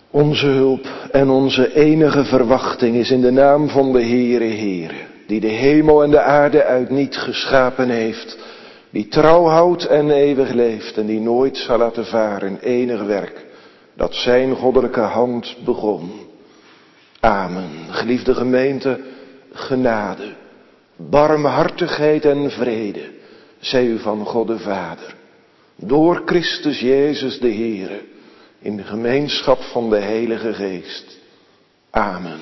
Onze hulp en onze enige verwachting is in de naam van de Heere, die de hemel en de aarde uit niet geschapen heeft, die trouw houdt en eeuwig leeft en die nooit zal laten varen enig werk dat zijn goddelijke hand begon. Amen. Geliefde gemeente, genade, barmhartigheid en vrede zij u van God de Vader, door Christus Jezus de Heere, in de gemeenschap van de Heilige Geest. Amen.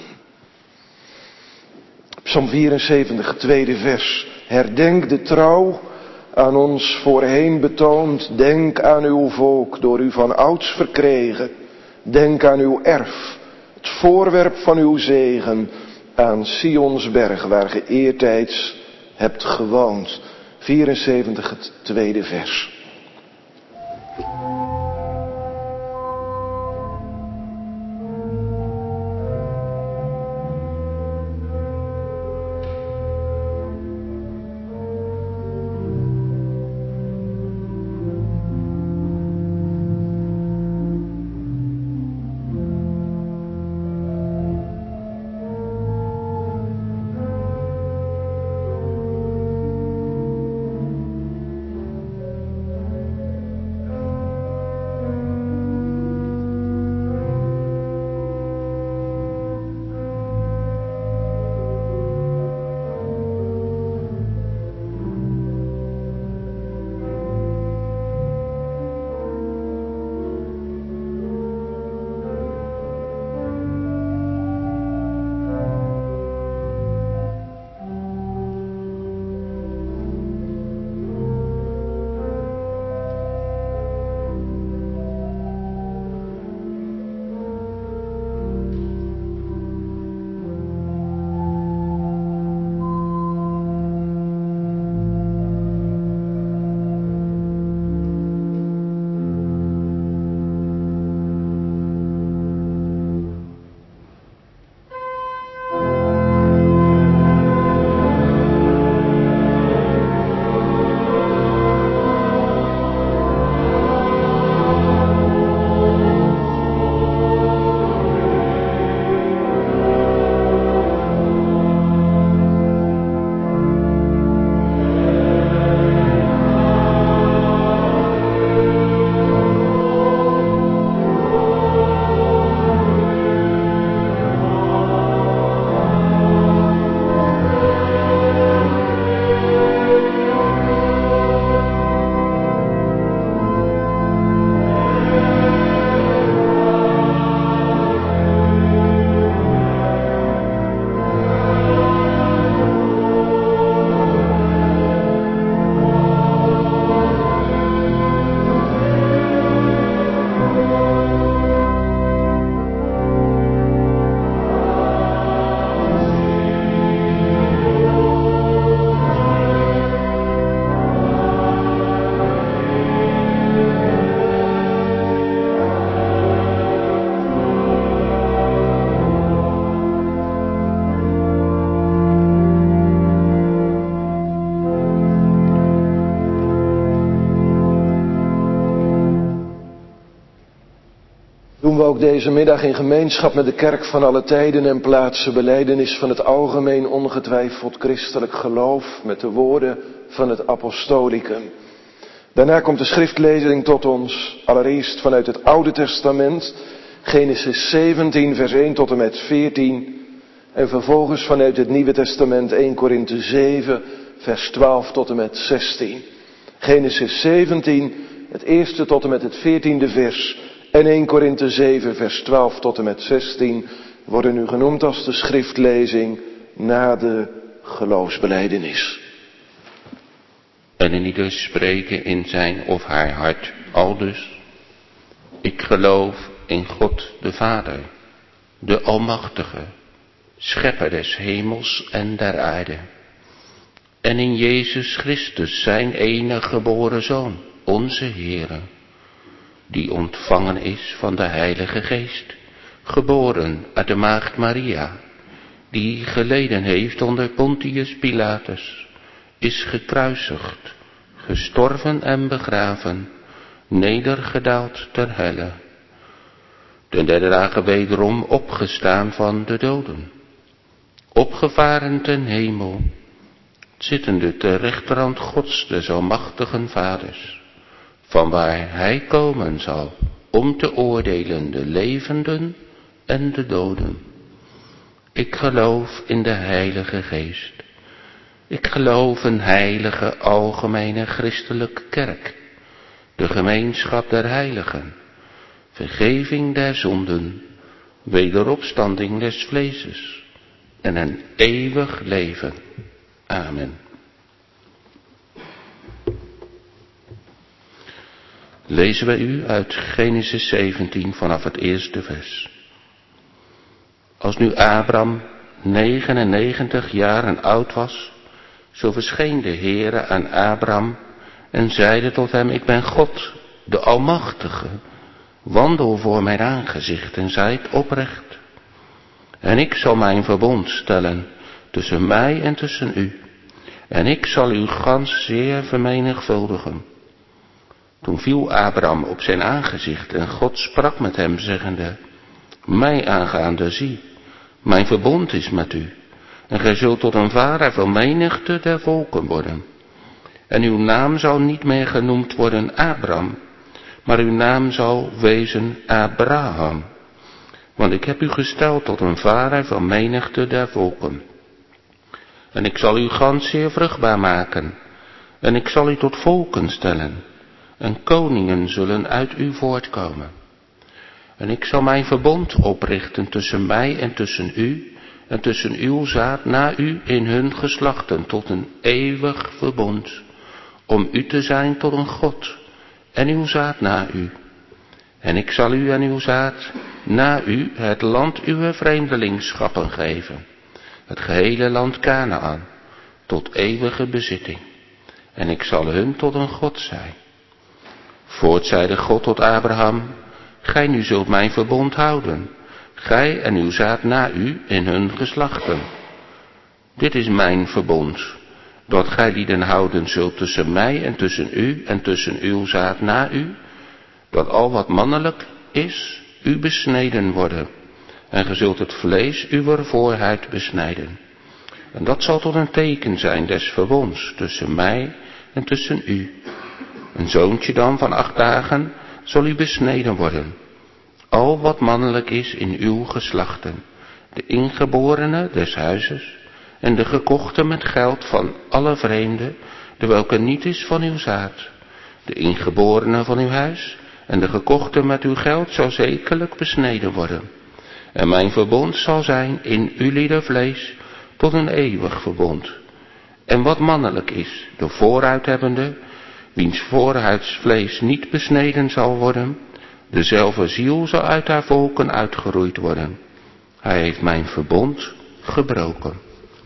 Psalm 74, tweede vers. Herdenk de trouw aan ons voorheen betoond. Denk aan uw volk, door u van ouds verkregen. Denk aan uw erf, het voorwerp van uw zegen, aan Sionsberg, waar ge eertijds hebt gewoond. 74, het tweede vers. Doen we ook deze middag in gemeenschap met de kerk van alle tijden en plaatsen belijdenis van het algemeen ongetwijfeld christelijk geloof met de woorden van het apostolicum. Daarna komt de schriftlezing tot ons, allereerst vanuit het Oude Testament, Genesis 17 vers 1 tot en met 14 en vervolgens vanuit het Nieuwe Testament 1 Korinthe 7 vers 12 tot en met 16. Genesis 17, het eerste tot en met het 14e vers en 1 Korinthe 7 vers 12 tot en met 16 worden nu genoemd als de schriftlezing na de geloofsbelijdenis. En in ieder spreken in zijn of haar hart aldus: ik geloof in God de Vader, de Almachtige, Schepper des hemels en der aarde, en in Jezus Christus, zijn enige geboren Zoon, onze Heere, die ontvangen is van de Heilige Geest, geboren uit de maagd Maria, die geleden heeft onder Pontius Pilatus, is gekruisigd, gestorven en begraven, nedergedaald ter helle, De derde dagen wederom opgestaan van de doden, opgevaren ten hemel, zittende ter rechterhand Gods des almachtigen Vaders, vanwaar hij komen zal om te oordelen de levenden en de doden. Ik geloof in de Heilige Geest. Ik geloof een heilige, algemene christelijke kerk, de gemeenschap der heiligen, vergeving der zonden, wederopstanding des vleeses en een eeuwig leven. Amen. Lezen wij u uit Genesis 17 vanaf het eerste vers. Als nu Abraham 99 jaren oud was, zo verscheen de Heere aan Abraham en zeide tot hem: ik ben God, de Almachtige, wandel voor mijn aangezicht en zijt oprecht. En ik zal mijn verbond stellen tussen mij en tussen u, en ik zal u gans zeer vermenigvuldigen. Toen viel Abraham op zijn aangezicht en God sprak met hem, zeggende: mij aangaande, zie, mijn verbond is met u, en gij zult tot een vader van menigte der volken worden. En uw naam zal niet meer genoemd worden Abraham, maar uw naam zal wezen Abraham. Want ik heb u gesteld tot een vader van menigte der volken. En ik zal u gans zeer vruchtbaar maken, en ik zal u tot volken stellen, en koningen zullen uit u voortkomen. En ik zal mijn verbond oprichten tussen mij en tussen u, en tussen uw zaad na u in hun geslachten, tot een eeuwig verbond, om u te zijn tot een God, en uw zaad na u. En ik zal u en uw zaad na u het land uw vreemdelingschappen geven, het gehele land Kanaän, tot eeuwige bezitting. En ik zal hun tot een God zijn. Voorts zeide God tot Abraham: gij nu zult mijn verbond houden, gij en uw zaad na u in hun geslachten. Dit is mijn verbond, dat gij lieden houden zult tussen mij en tussen u en tussen uw zaad na u, dat al wat mannelijk is, u besneden worden, en ge zult het vlees uwer voorhuid besnijden. En dat zal tot een teken zijn des verbonds tussen mij en tussen u. Een zoontje dan van 8 dagen zal u besneden worden, al wat mannelijk is in uw geslachten, de ingeborene des huizes, en de gekochte met geld van alle vreemden, de welke niet is van uw zaad. De ingeborene van uw huis en de gekochte met uw geld zal zekerlijk besneden worden. En mijn verbond zal zijn in ulieder vlees tot een eeuwig verbond. En wat mannelijk is, de vooruithebbende, wiens voorhuidsvlees niet besneden zal worden, dezelfde ziel zal uit haar volken uitgeroeid worden. Hij heeft mijn verbond gebroken.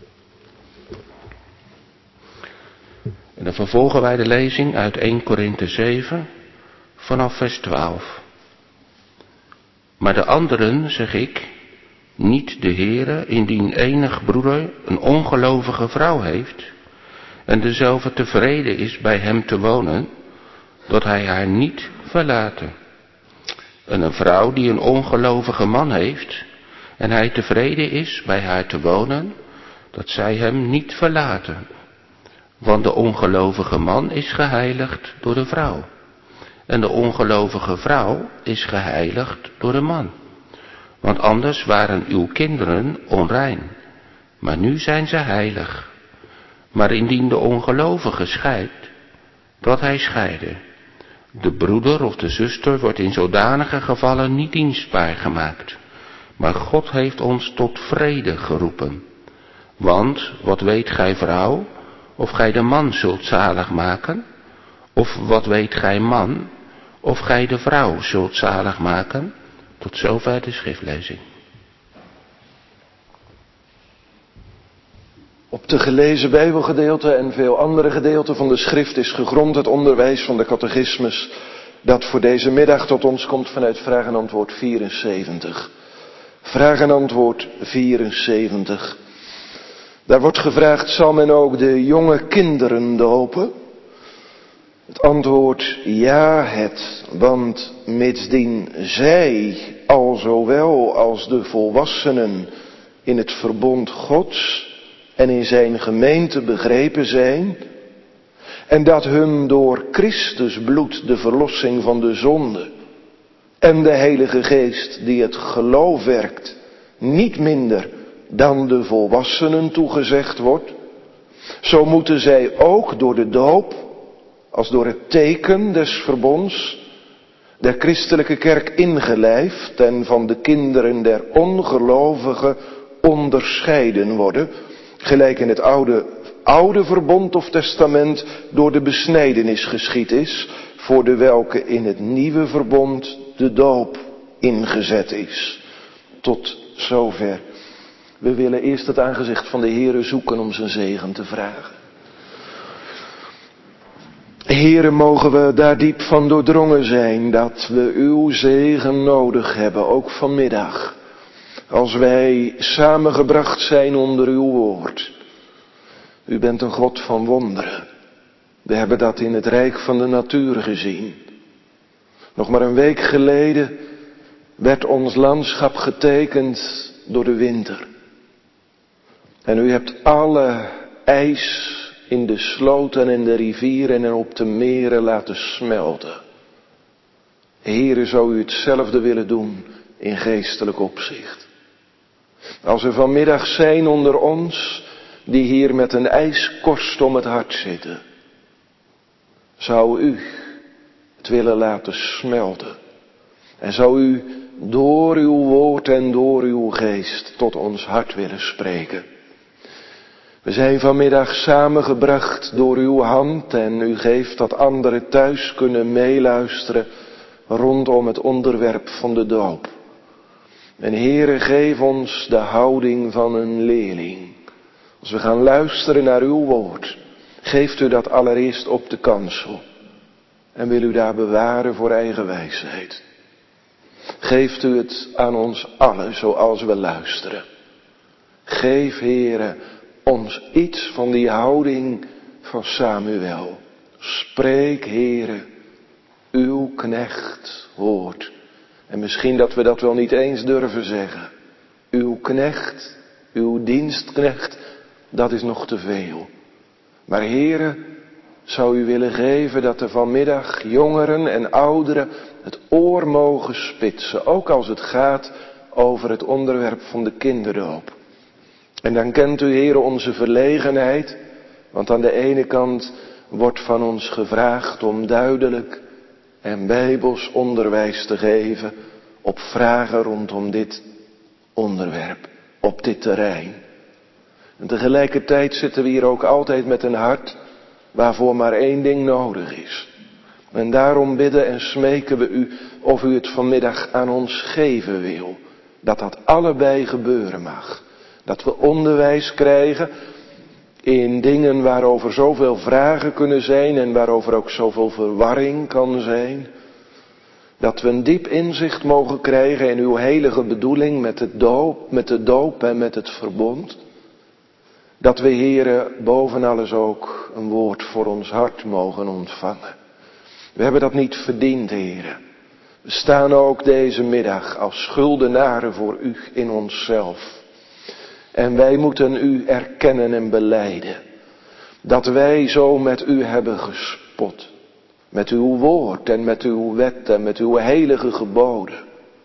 En dan vervolgen wij de lezing uit 1 Korinthe 7 vanaf vers 12. Maar de anderen, zeg ik, niet de Heere, indien enig broeder een ongelovige vrouw heeft, en dezelfde tevreden is bij hem te wonen, dat hij haar niet verlaten. En een vrouw die een ongelovige man heeft, en hij tevreden is bij haar te wonen, dat zij hem niet verlaten. Want de ongelovige man is geheiligd door de vrouw, en de ongelovige vrouw is geheiligd door de man. Want anders waren uw kinderen onrein, maar nu zijn ze heilig. Maar indien de ongelovige scheidt, dat hij scheide. De broeder of de zuster wordt in zodanige gevallen niet dienstbaar gemaakt, maar God heeft ons tot vrede geroepen. Want, wat weet gij vrouw, of gij de man zult zalig maken? Of wat weet gij man, of gij de vrouw zult zalig maken? Tot zover de schriftlezing. Op de gelezen Bijbelgedeelten en veel andere gedeelten van de schrift is gegrond het onderwijs van de catechismus dat voor deze middag tot ons komt vanuit vraag en antwoord 74. Vraag en antwoord 74. Daar wordt gevraagd: zal men ook de jonge kinderen dopen? Het antwoord: ja, want mitsdien zij alzowel als de volwassenen in het verbond Gods en in zijn gemeente begrepen zijn, en dat hun door Christus bloed de verlossing van de zonde en de Heilige Geest die het geloof werkt, niet minder dan de volwassenen toegezegd wordt, zo moeten zij ook door de doop, als door het teken des verbonds, der christelijke kerk ingelijfd en van de kinderen der ongelovigen onderscheiden worden, gelijk in het oude verbond of testament door de besnijdenis geschied is, voor de welke in het nieuwe verbond de doop ingezet is. Tot zover. We willen eerst het aangezicht van de Heere zoeken om zijn zegen te vragen. Heere, mogen we daar diep van doordrongen zijn dat we uw zegen nodig hebben, ook vanmiddag. Als wij samengebracht zijn onder uw woord. U bent een God van wonderen. We hebben dat in het rijk van de natuur gezien. Nog maar een week geleden werd ons landschap getekend door de winter. En u hebt alle ijs in de sloten en de rivieren en op de meren laten smelten. Heere, zou u hetzelfde willen doen in geestelijk opzicht. Als er vanmiddag zijn onder ons die hier met een ijskorst om het hart zitten, zou u het willen laten smelten. En zou u door uw woord en door uw geest tot ons hart willen spreken. We zijn vanmiddag samengebracht door uw hand en u geeft dat anderen thuis kunnen meeluisteren rondom het onderwerp van de doop. En Heere, geef ons de houding van een leerling. Als we gaan luisteren naar uw woord, geeft u dat allereerst op de kansel. En wil u daar bewaren voor eigen wijsheid. Geeft u het aan ons allen zoals we luisteren. Geef, Heere, ons iets van die houding van Samuel. Spreek, Heere, uw knecht hoort. En misschien dat we dat wel niet eens durven zeggen. Uw knecht, uw dienstknecht, dat is nog te veel. Maar Heere, zou u willen geven dat er vanmiddag jongeren en ouderen het oor mogen spitsen. Ook als het gaat over het onderwerp van de kinderdoop. En dan kent u, Heere, onze verlegenheid. Want aan de ene kant wordt van ons gevraagd om duidelijk en bijbels onderwijs te geven op vragen rondom dit onderwerp, op dit terrein. En tegelijkertijd zitten we hier ook altijd met een hart waarvoor maar één ding nodig is. En daarom bidden en smeken we u of u het vanmiddag aan ons geven wil. Dat dat allebei gebeuren mag. Dat we onderwijs krijgen in dingen waarover zoveel vragen kunnen zijn en waarover ook zoveel verwarring kan zijn. Dat we een diep inzicht mogen krijgen in uw heilige bedoeling met de doop en met het verbond. Dat we, Heere, boven alles ook een woord voor ons hart mogen ontvangen. We hebben dat niet verdiend, Heere. We staan ook deze middag als schuldenaren voor u in onszelf. En wij moeten u erkennen en belijden. Dat wij zo met u hebben gespot. Met uw woord en met uw wet en met uw heilige geboden.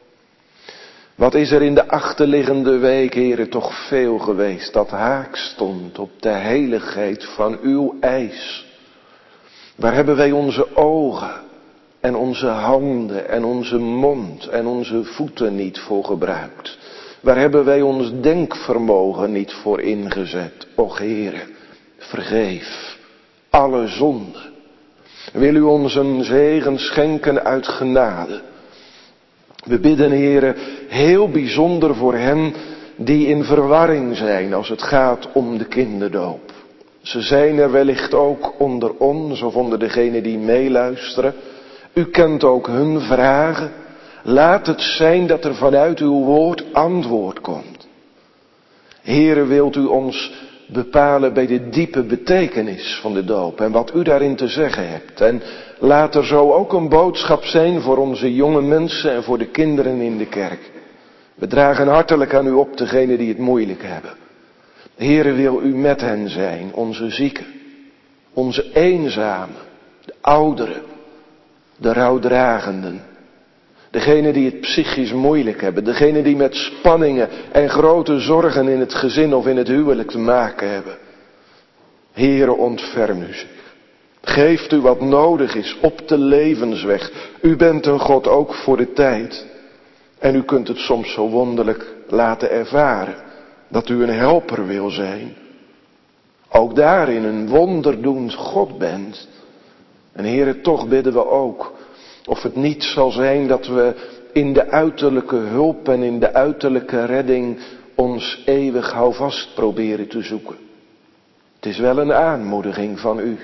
Wat is er in de achterliggende week, Heere, toch veel geweest dat haak stond op de heiligheid van uw eis. Waar hebben wij onze ogen en onze handen en onze mond en onze voeten niet voor gebruikt? Waar hebben wij ons denkvermogen niet voor ingezet? Och, Heere, vergeef alle zonden. Wil u ons een zegen schenken uit genade. We bidden, Heere, heel bijzonder voor hen die in verwarring zijn als het gaat om de kinderdoop. Ze zijn er wellicht ook onder ons of onder degenen die meeluisteren. U kent ook hun vragen. Laat het zijn dat er vanuit uw woord antwoord komt. Heere, wilt u ons bepalen bij de diepe betekenis van de doop en wat u daarin te zeggen hebt. En laat er zo ook een boodschap zijn voor onze jonge mensen en voor de kinderen in de kerk. We dragen hartelijk aan u op degenen die het moeilijk hebben. Heere, wil u met hen zijn, onze zieken, onze eenzamen, de ouderen, de rouwdragenden. Degenen die het psychisch moeilijk hebben. Degenen die met spanningen en grote zorgen in het gezin of in het huwelijk te maken hebben. Heere, ontferm u zich. Geeft u wat nodig is op de levensweg. U bent een God ook voor de tijd. En u kunt het soms zo wonderlijk laten ervaren. Dat u een helper wil zijn. Ook daarin een wonderdoend God bent. En Heere, toch bidden we ook. Of het niet zal zijn dat we in de uiterlijke hulp en in de uiterlijke redding ons eeuwig houvast proberen te zoeken. Het is wel een aanmoediging van u.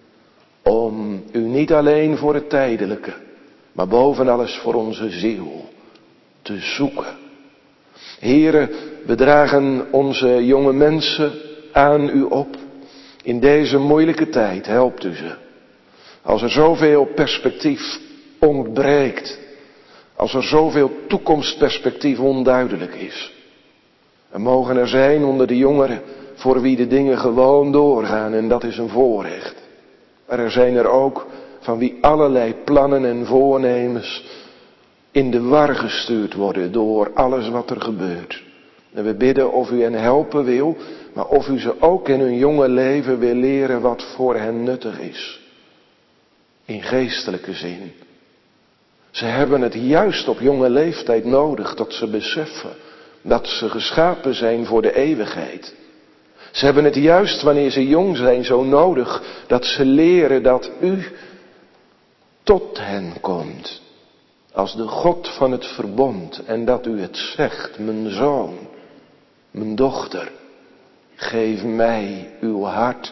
Om u niet alleen voor het tijdelijke, maar boven alles voor onze ziel te zoeken. Heere, we dragen onze jonge mensen aan u op. In deze moeilijke tijd helpt u ze. Als er zoveel perspectief ontbreekt. Als er zoveel toekomstperspectief onduidelijk is. Er mogen er zijn onder de jongeren voor wie de dingen gewoon doorgaan en dat is een voorrecht. Maar er zijn er ook van wie allerlei plannen en voornemens in de war gestuurd worden door alles wat er gebeurt. En we bidden of u hen helpen wil, maar of u ze ook in hun jonge leven wil leren wat voor hen nuttig is. In geestelijke zin. Ze hebben het juist op jonge leeftijd nodig dat ze beseffen dat ze geschapen zijn voor de eeuwigheid. Ze hebben het juist wanneer ze jong zijn zo nodig dat ze leren dat u tot hen komt. Als de God van het verbond en dat u het zegt, mijn zoon, mijn dochter, geef mij uw hart.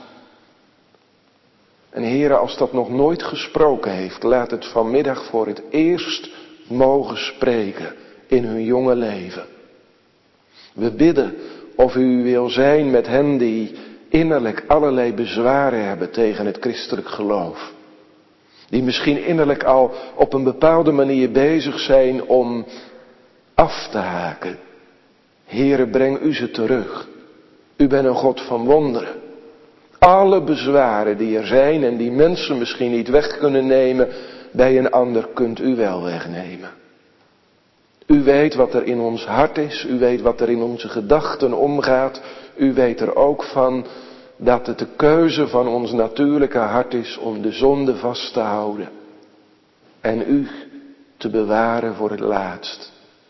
En Heere, als dat nog nooit gesproken heeft, laat het vanmiddag voor het eerst mogen spreken in hun jonge leven. We bidden of u wil zijn met hen die innerlijk allerlei bezwaren hebben tegen het christelijk geloof. Die misschien innerlijk al op een bepaalde manier bezig zijn om af te haken. Heere, breng u ze terug. U bent een God van wonderen. Alle bezwaren die er zijn en die mensen misschien niet weg kunnen nemen, bij een ander kunt u wel wegnemen. U weet wat er in ons hart is, u weet wat er in onze gedachten omgaat. U weet er ook van dat het de keuze van ons natuurlijke hart is om de zonde vast te houden. En u te bewaren voor het laatst.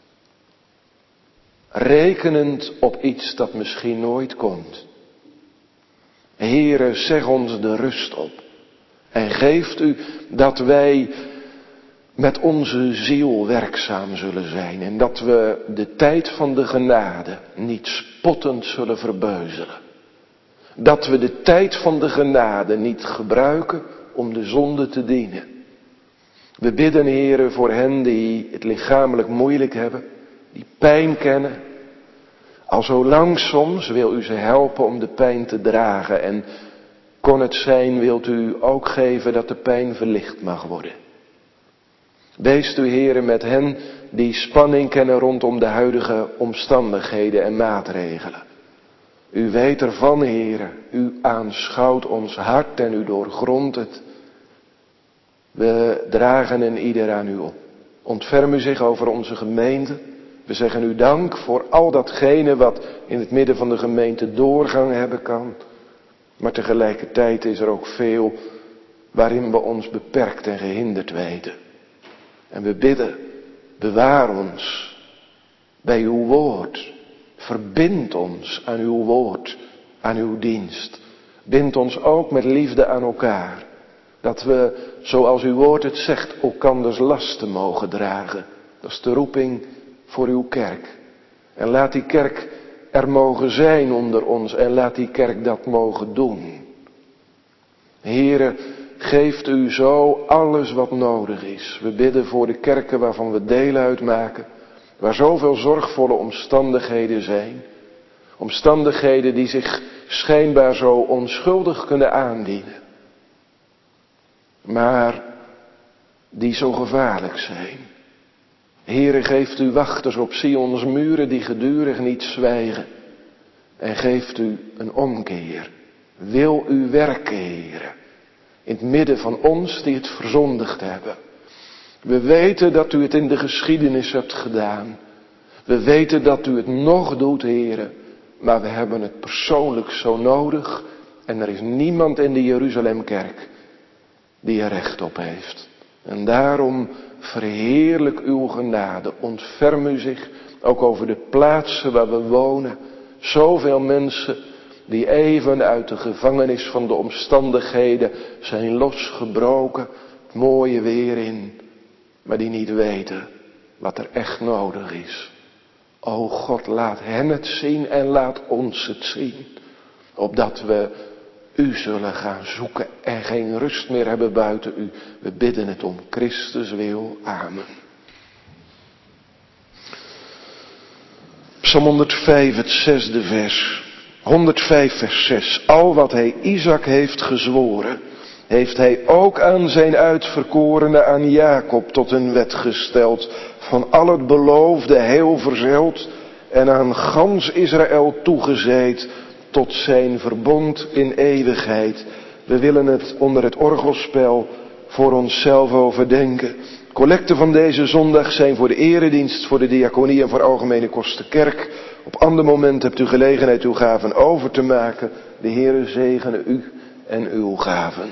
Rekenend op iets dat misschien nooit komt. Heere, zeg ons de rust op. En geeft u dat wij met onze ziel werkzaam zullen zijn. En dat we de tijd van de genade niet spottend zullen verbeuzelen. Dat we de tijd van de genade niet gebruiken om de zonde te dienen. We bidden, Heere, voor hen die het lichamelijk moeilijk hebben. Die pijn kennen. Al zo lang soms wil u ze helpen om de pijn te dragen. En kon het zijn, wilt u ook geven dat de pijn verlicht mag worden. Wees u, Heere, met hen die spanning kennen rondom de huidige omstandigheden en maatregelen. U weet ervan, Heere, u aanschouwt ons hart en u doorgrondt het. We dragen een ieder aan u op. Ontferm u zich over onze gemeente. We zeggen u dank voor al datgene wat in het midden van de gemeente doorgang hebben kan. Maar tegelijkertijd is er ook veel waarin we ons beperkt en gehinderd weten. En we bidden, bewaar ons bij uw woord. Verbind ons aan uw woord, aan uw dienst. Bind ons ook met liefde aan elkaar. Dat we, zoals uw woord het zegt, elkanders lasten mogen dragen. Dat is de roeping voor uw kerk. En laat die kerk er mogen zijn onder ons en laat die kerk dat mogen doen. Heere, geeft u zo alles wat nodig is. We bidden voor de kerken waarvan we deel uitmaken, waar zoveel zorgvolle omstandigheden zijn. Omstandigheden die zich schijnbaar zo onschuldig kunnen aandienen. Maar die zo gevaarlijk zijn. Heere, geeft u wachters op Sions muren die gedurig niet zwijgen. En geeft u een omkeer. Wil u werken, Heere. In het midden van ons die het verzondigd hebben. We weten dat u het in de geschiedenis hebt gedaan. We weten dat u het nog doet, Heere. Maar we hebben het persoonlijk zo nodig. En er is niemand in de Jeruzalemkerk die er recht op heeft. En daarom verheerlijk uw genade. Ontferm u zich ook over de plaatsen waar we wonen. Zoveel mensen die even uit de gevangenis van de omstandigheden zijn losgebroken. Het mooie weer in. Maar die niet weten wat er echt nodig is. O God, laat hen het zien en laat ons het zien. Opdat we u zullen gaan zoeken en geen rust meer hebben buiten u. We bidden het om Christus wil. Amen. Psalm 105, het 6e vers. 105 vers 6. Al wat hij Isaac heeft gezworen, heeft hij ook aan zijn uitverkorene, aan Jacob, tot een wet gesteld. Van al het beloofde heel verzeld en aan gans Israël toegezeid tot zijn verbond in eeuwigheid. We willen het onder het orgelspel voor onszelf overdenken. Collecten van deze zondag zijn voor de eredienst, voor de diaconie en voor algemene kostenkerk. Op ander moment hebt u gelegenheid uw gaven over te maken. De Heere zegene u en uw gaven.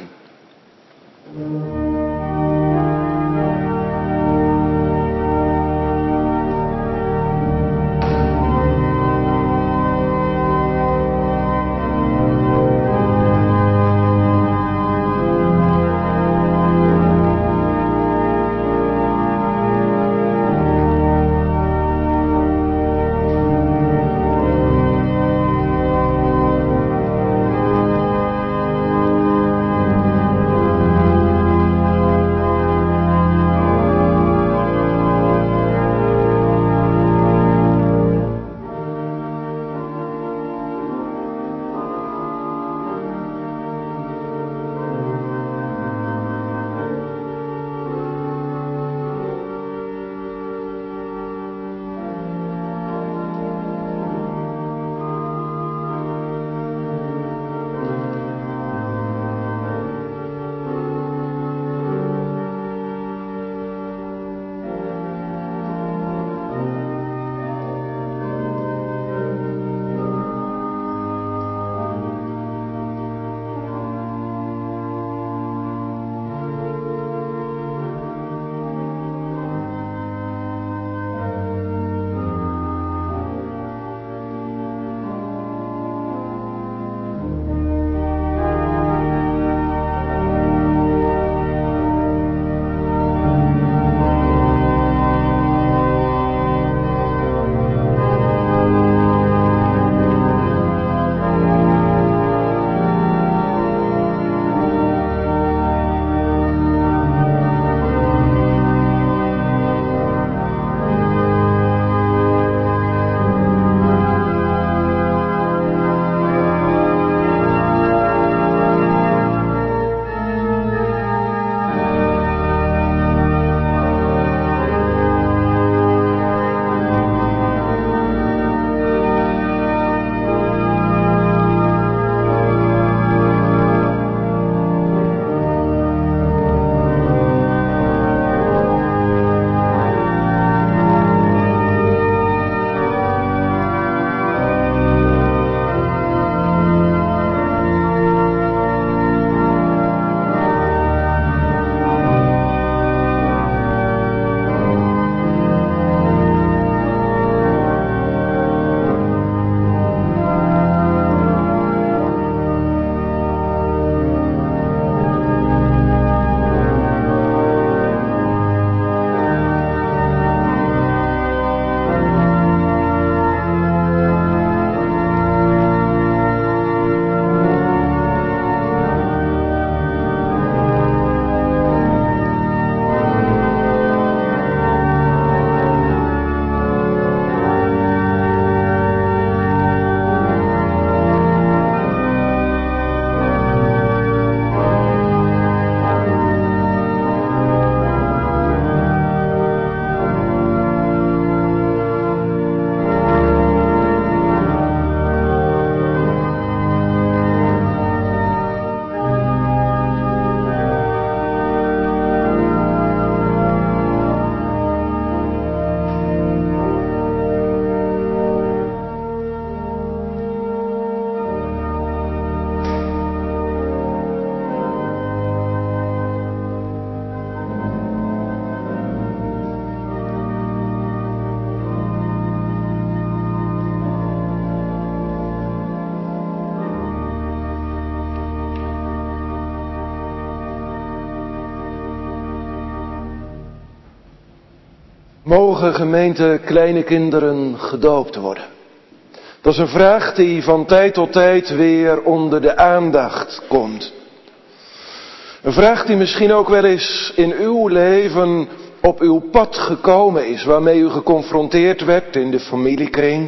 Mogen gemeente kleine kinderen gedoopt worden? Dat is een vraag die van tijd tot tijd weer onder de aandacht komt. Een vraag die misschien ook wel eens in uw leven op uw pad gekomen is, waarmee u geconfronteerd werd in de familiekring.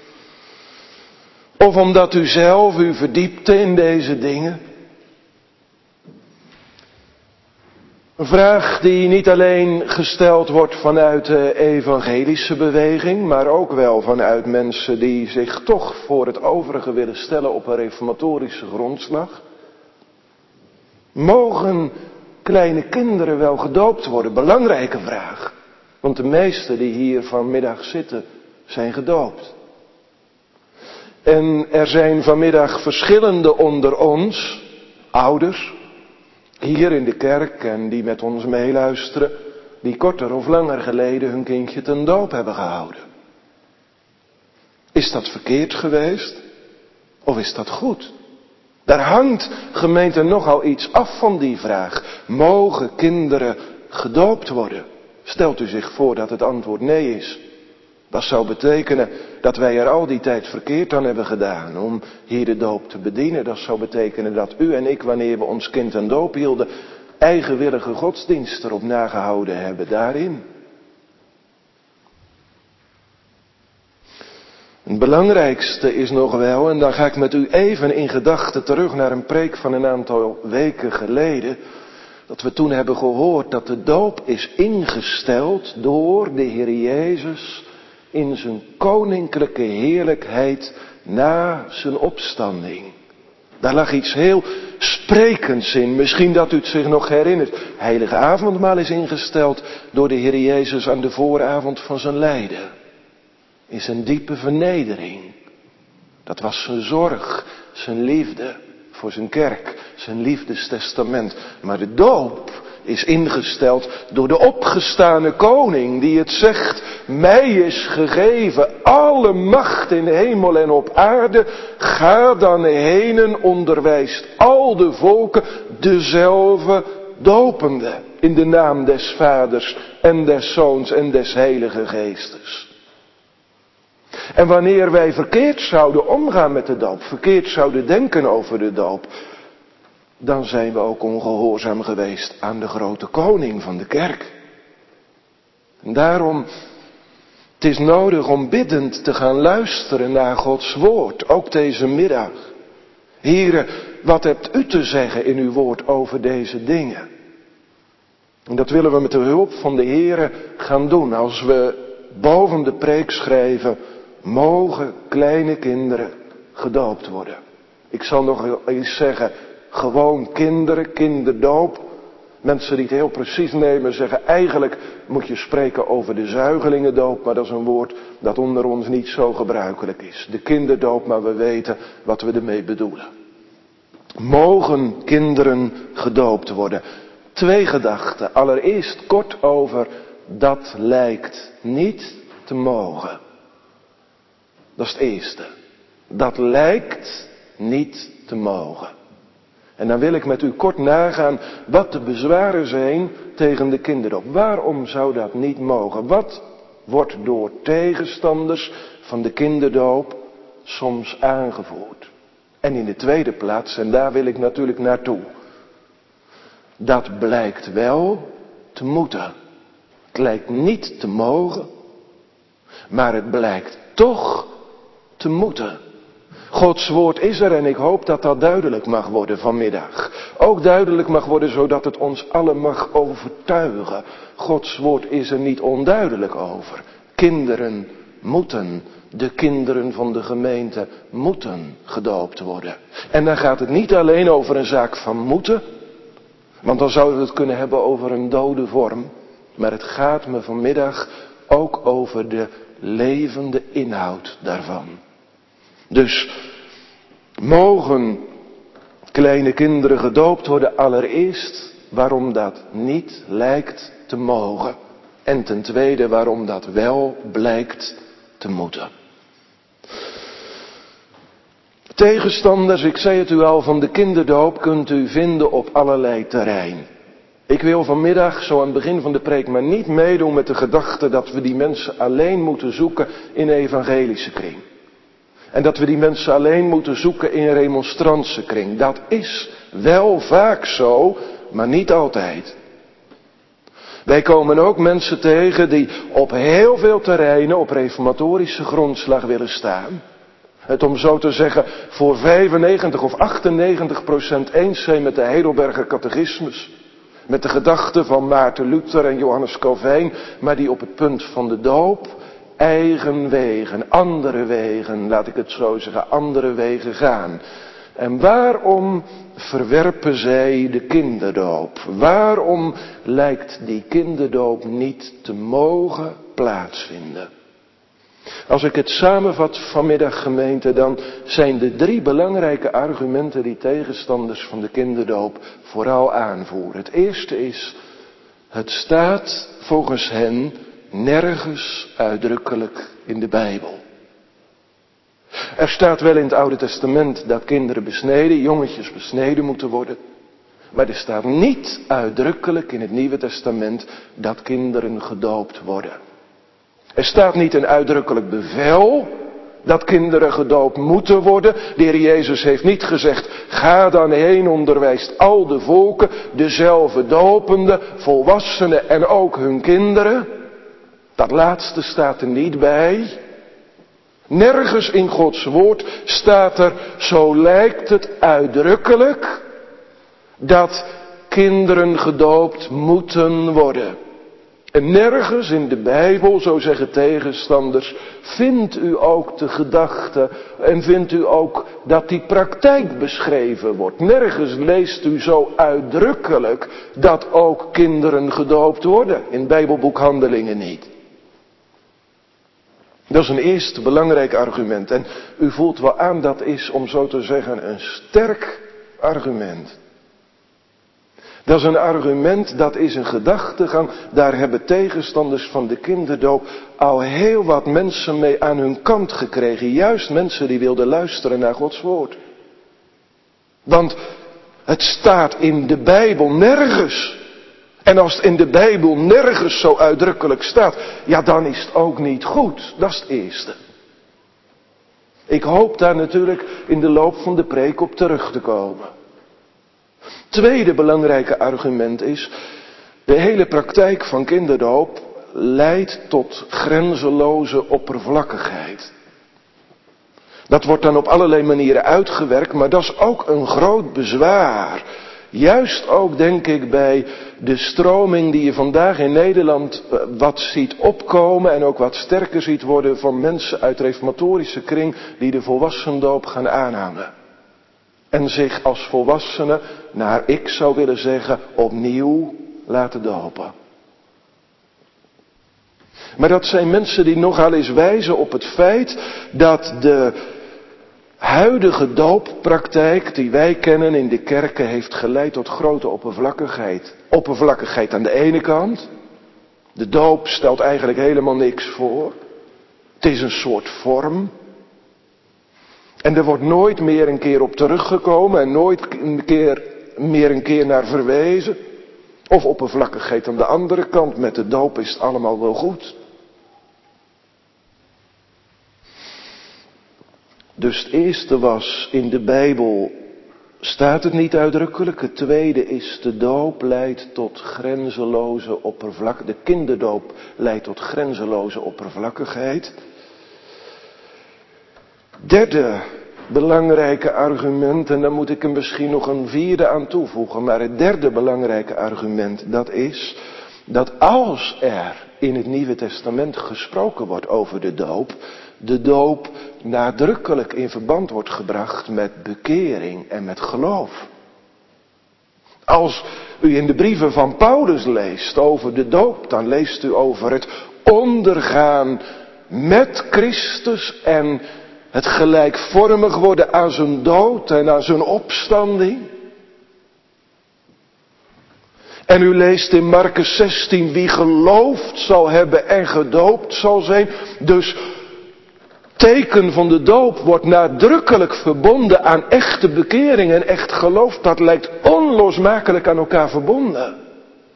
Of omdat u zelf u verdiepte in deze dingen. Een vraag die niet alleen gesteld wordt vanuit de evangelische beweging, maar ook wel vanuit mensen die zich toch voor het overige willen stellen op een reformatorische grondslag. Mogen kleine kinderen wel gedoopt worden? Belangrijke vraag. Want de meesten die hier vanmiddag zitten zijn gedoopt. En er zijn vanmiddag verschillende onder ons, ouders, hier in de kerk en die met ons meeluisteren, die korter of langer geleden hun kindje ten doop hebben gehouden. Is dat verkeerd geweest? Of is dat goed? Daar hangt, gemeente, nogal iets af van die vraag. Mogen kinderen gedoopt worden? Stelt u zich voor dat het antwoord nee is. Dat zou betekenen dat wij er al die tijd verkeerd aan hebben gedaan om hier de doop te bedienen. Dat zou betekenen dat u en ik, wanneer we ons kind ten doop hielden, eigenwillige godsdienst erop nagehouden hebben daarin. Het belangrijkste is nog wel, en dan ga ik met u even in gedachten terug naar een preek van een aantal weken geleden, dat we toen hebben gehoord dat de doop is ingesteld door de Heer Jezus in zijn koninklijke heerlijkheid na zijn opstanding. Daar lag iets heel sprekends in. Misschien dat u het zich nog herinnert. Heilige avondmaal is ingesteld door de Heer Jezus aan de vooravond van zijn lijden. In zijn diepe vernedering. Dat was zijn zorg, zijn liefde voor zijn kerk, zijn liefdestestament. Maar de doop is ingesteld door de opgestane koning die het zegt: mij is gegeven alle macht in hemel en op aarde. Ga dan heen en onderwijst al de volken, dezelfde dopende in de naam des Vaders en des Zoons en des Heilige Geestes. En wanneer wij verkeerd zouden omgaan met de doop, verkeerd zouden denken over de doop, dan zijn we ook ongehoorzaam geweest aan de grote koning van de kerk. En daarom, het is nodig om biddend te gaan luisteren naar Gods woord, ook deze middag. Here, wat hebt u te zeggen in uw woord over deze dingen? En dat willen we met de hulp van de Here gaan doen als we boven de preek schrijven: mogen kleine kinderen gedoopt worden. Ik zal nog eens zeggen, gewoon kinderen, kinderdoop. Mensen die het heel precies nemen zeggen, eigenlijk moet je spreken over de zuigelingendoop, maar dat is een woord dat onder ons niet zo gebruikelijk is. De kinderdoop, maar we weten wat we ermee bedoelen. Mogen kinderen gedoopt worden? 2 gedachten. Allereerst kort over dat lijkt niet te mogen. Dat is het eerste. Dat lijkt niet te mogen. En dan wil ik met u kort nagaan wat de bezwaren zijn tegen de kinderdoop. Waarom zou dat niet mogen? Wat wordt door tegenstanders van de kinderdoop soms aangevoerd? En in de tweede plaats, en daar wil ik natuurlijk naartoe, dat blijkt wel te moeten. Het lijkt niet te mogen, maar het blijkt toch te moeten. Gods woord is er en ik hoop dat dat duidelijk mag worden vanmiddag. Ook duidelijk mag worden zodat het ons allen mag overtuigen. Gods woord is er niet onduidelijk over. Kinderen moeten, de kinderen van de gemeente moeten gedoopt worden. En dan gaat het niet alleen over een zaak van moeten, want dan zouden we het kunnen hebben over een dode vorm. Maar het gaat me vanmiddag ook over de levende inhoud daarvan. Dus mogen kleine kinderen gedoopt worden allereerst waarom dat niet lijkt te mogen. En ten tweede waarom dat wel blijkt te moeten. Tegenstanders, ik zei het u al, van de kinderdoop kunt u vinden op allerlei terrein. Ik wil vanmiddag, zo aan het begin van de preek, maar niet meedoen met de gedachte dat we die mensen alleen moeten zoeken in evangelische kring. En dat we die mensen alleen moeten zoeken in remonstrantse kring. Dat is wel vaak zo, maar niet altijd. Wij komen ook mensen tegen die op heel veel terreinen op reformatorische grondslag willen staan. Het om zo te zeggen voor 95 of 98% eens zijn met de Heidelberger catechismus. Met de gedachten van Maarten Luther en Johannes Calvijn, maar die op het punt van de doop eigen wegen, andere wegen, laat ik het zo zeggen, andere wegen gaan. En waarom verwerpen zij de kinderdoop? Waarom lijkt die kinderdoop niet te mogen plaatsvinden? Als ik het samenvat vanmiddag, gemeente, dan zijn de 3 belangrijke argumenten die tegenstanders van de kinderdoop vooral aanvoeren. Het eerste is, het staat volgens hen nergens uitdrukkelijk in de Bijbel. Er staat wel in het Oude Testament dat kinderen besneden, jongetjes besneden moeten worden. Maar er staat niet uitdrukkelijk in het Nieuwe Testament dat kinderen gedoopt worden. Er staat niet een uitdrukkelijk bevel dat kinderen gedoopt moeten worden. De Heer Jezus heeft niet gezegd, ga dan heen, onderwijst al de volken, dezelfde dopende, volwassenen en ook hun kinderen. Dat laatste staat er niet bij. Nergens in Gods woord staat er, zo lijkt het uitdrukkelijk, dat kinderen gedoopt moeten worden. En nergens in de Bijbel, zo zeggen tegenstanders, vindt u ook de gedachte en vindt u ook dat die praktijk beschreven wordt. Nergens leest u zo uitdrukkelijk dat ook kinderen gedoopt worden. In het Bijbelboek Handelingen niet. Dat is een eerste belangrijk argument. En u voelt wel aan, dat is om zo te zeggen een sterk argument. Dat is een argument, dat is een gedachtegang. Daar hebben tegenstanders van de kinderdoop al heel wat mensen mee aan hun kant gekregen. Juist mensen die wilden luisteren naar Gods woord. Want het staat in de Bijbel nergens. En als het in de Bijbel nergens zo uitdrukkelijk staat, ja, dan is het ook niet goed. Dat is het eerste. Ik hoop daar natuurlijk in de loop van de preek op terug te komen. Tweede belangrijke argument is, de hele praktijk van kinderdoop leidt tot grenzeloze oppervlakkigheid. Dat wordt dan op allerlei manieren uitgewerkt, maar dat is ook een groot bezwaar. Juist ook, denk ik, bij de stroming die je vandaag in Nederland wat ziet opkomen en ook wat sterker ziet worden van mensen uit reformatorische kring die de volwassendoop gaan aanhangen. En zich als volwassenen, naar ik zou willen zeggen, opnieuw laten dopen. Maar dat zijn mensen die nogal eens wijzen op het feit dat de huidige dooppraktijk die wij kennen in de kerken heeft geleid tot grote oppervlakkigheid. Oppervlakkigheid aan de ene kant. De doop stelt eigenlijk helemaal niks voor. Het is een soort vorm. En er wordt nooit meer een keer op teruggekomen en nooit meer een keer naar verwezen. Of oppervlakkigheid aan de andere kant, met de doop is het allemaal wel goed. Dus het eerste was, in de Bijbel staat het niet uitdrukkelijk. Het tweede is, de doop leidt tot grenzeloze oppervlakkigheid. De kinderdoop leidt tot grenzeloze oppervlakkigheid. Derde belangrijke argument, en dan moet ik er misschien nog een vierde aan toevoegen. Maar het derde belangrijke argument, dat is dat als er in het Nieuwe Testament gesproken wordt over de doop nadrukkelijk in verband wordt gebracht met bekering en met geloof. Als u in de brieven van Paulus leest over de doop, dan leest u over het ondergaan met Christus en het gelijkvormig worden aan zijn dood en aan zijn opstanding. En u leest in Markus 16, wie geloofd zal hebben en gedoopt zal zijn. Dus teken van de doop wordt nadrukkelijk verbonden aan echte bekering en echt geloof. Dat lijkt onlosmakelijk aan elkaar verbonden.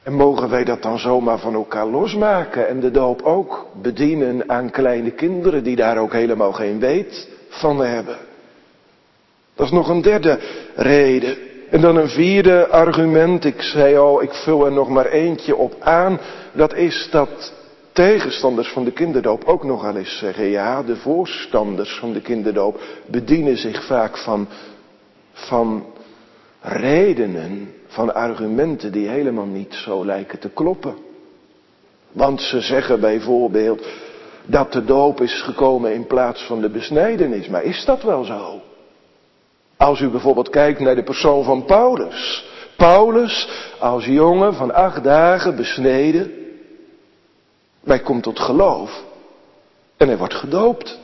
En mogen wij dat dan zomaar van elkaar losmaken en de doop ook bedienen aan kleine kinderen die daar ook helemaal geen weet van hebben? Dat is nog een derde reden. En dan een vierde argument, ik zei al, ik vul er nog maar eentje op aan. Dat is dat tegenstanders van de kinderdoop ook nogal eens zeggen, ja, de voorstanders van de kinderdoop bedienen zich vaak van redenen, van argumenten die helemaal niet zo lijken te kloppen. Want ze zeggen bijvoorbeeld dat de doop is gekomen in plaats van de besnijdenis. Maar is dat wel zo? Als u bijvoorbeeld kijkt naar de persoon van Paulus. Paulus als jongen van 8 dagen besneden. Hij komt tot geloof. En hij wordt gedoopt.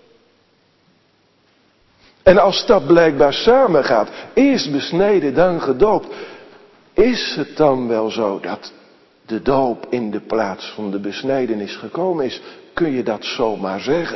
En als dat blijkbaar samengaat, eerst besneden, dan gedoopt. Is het dan wel zo dat de doop in de plaats van de besnijdenis gekomen is? Kun je dat zomaar zeggen?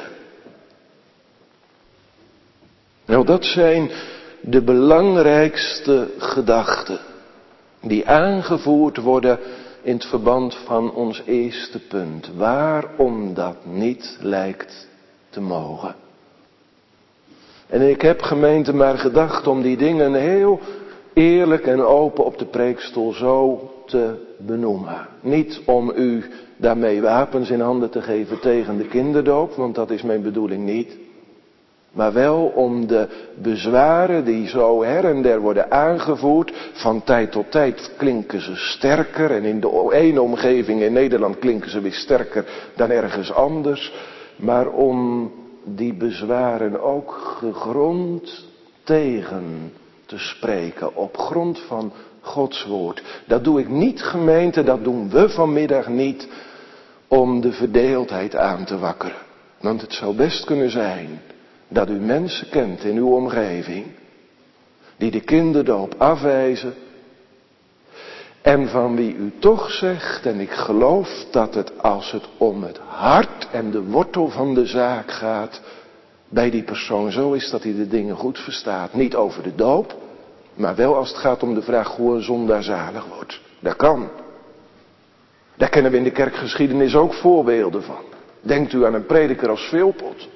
Nou, dat zijn de belangrijkste gedachten die aangevoerd worden in het verband van ons eerste punt. Waarom dat niet lijkt te mogen. En ik heb, gemeente, maar gedacht om die dingen heel eerlijk en open op de preekstoel zo te benoemen. Niet om u daarmee wapens in handen te geven tegen de kinderdoop, want dat is mijn bedoeling niet. Maar wel om de bezwaren die zo her en der worden aangevoerd. Van tijd tot tijd klinken ze sterker. En in de ene omgeving in Nederland klinken ze weer sterker dan ergens anders. Maar om die bezwaren ook gegrond tegen te spreken. Op grond van Gods woord. Dat doe ik niet, gemeente, dat doen we vanmiddag niet. Om de verdeeldheid aan te wakkeren. Want het zou best kunnen zijn dat u mensen kent in uw omgeving die de kinderdoop afwijzen en van wie u toch zegt, en ik geloof dat het als het om het hart en de wortel van de zaak gaat, bij die persoon zo is dat hij de dingen goed verstaat. Niet over de doop, maar wel als het gaat om de vraag hoe een zondaar zalig wordt. Dat kan. Daar kennen we in de kerkgeschiedenis ook voorbeelden van. Denkt u aan een prediker als Philpot.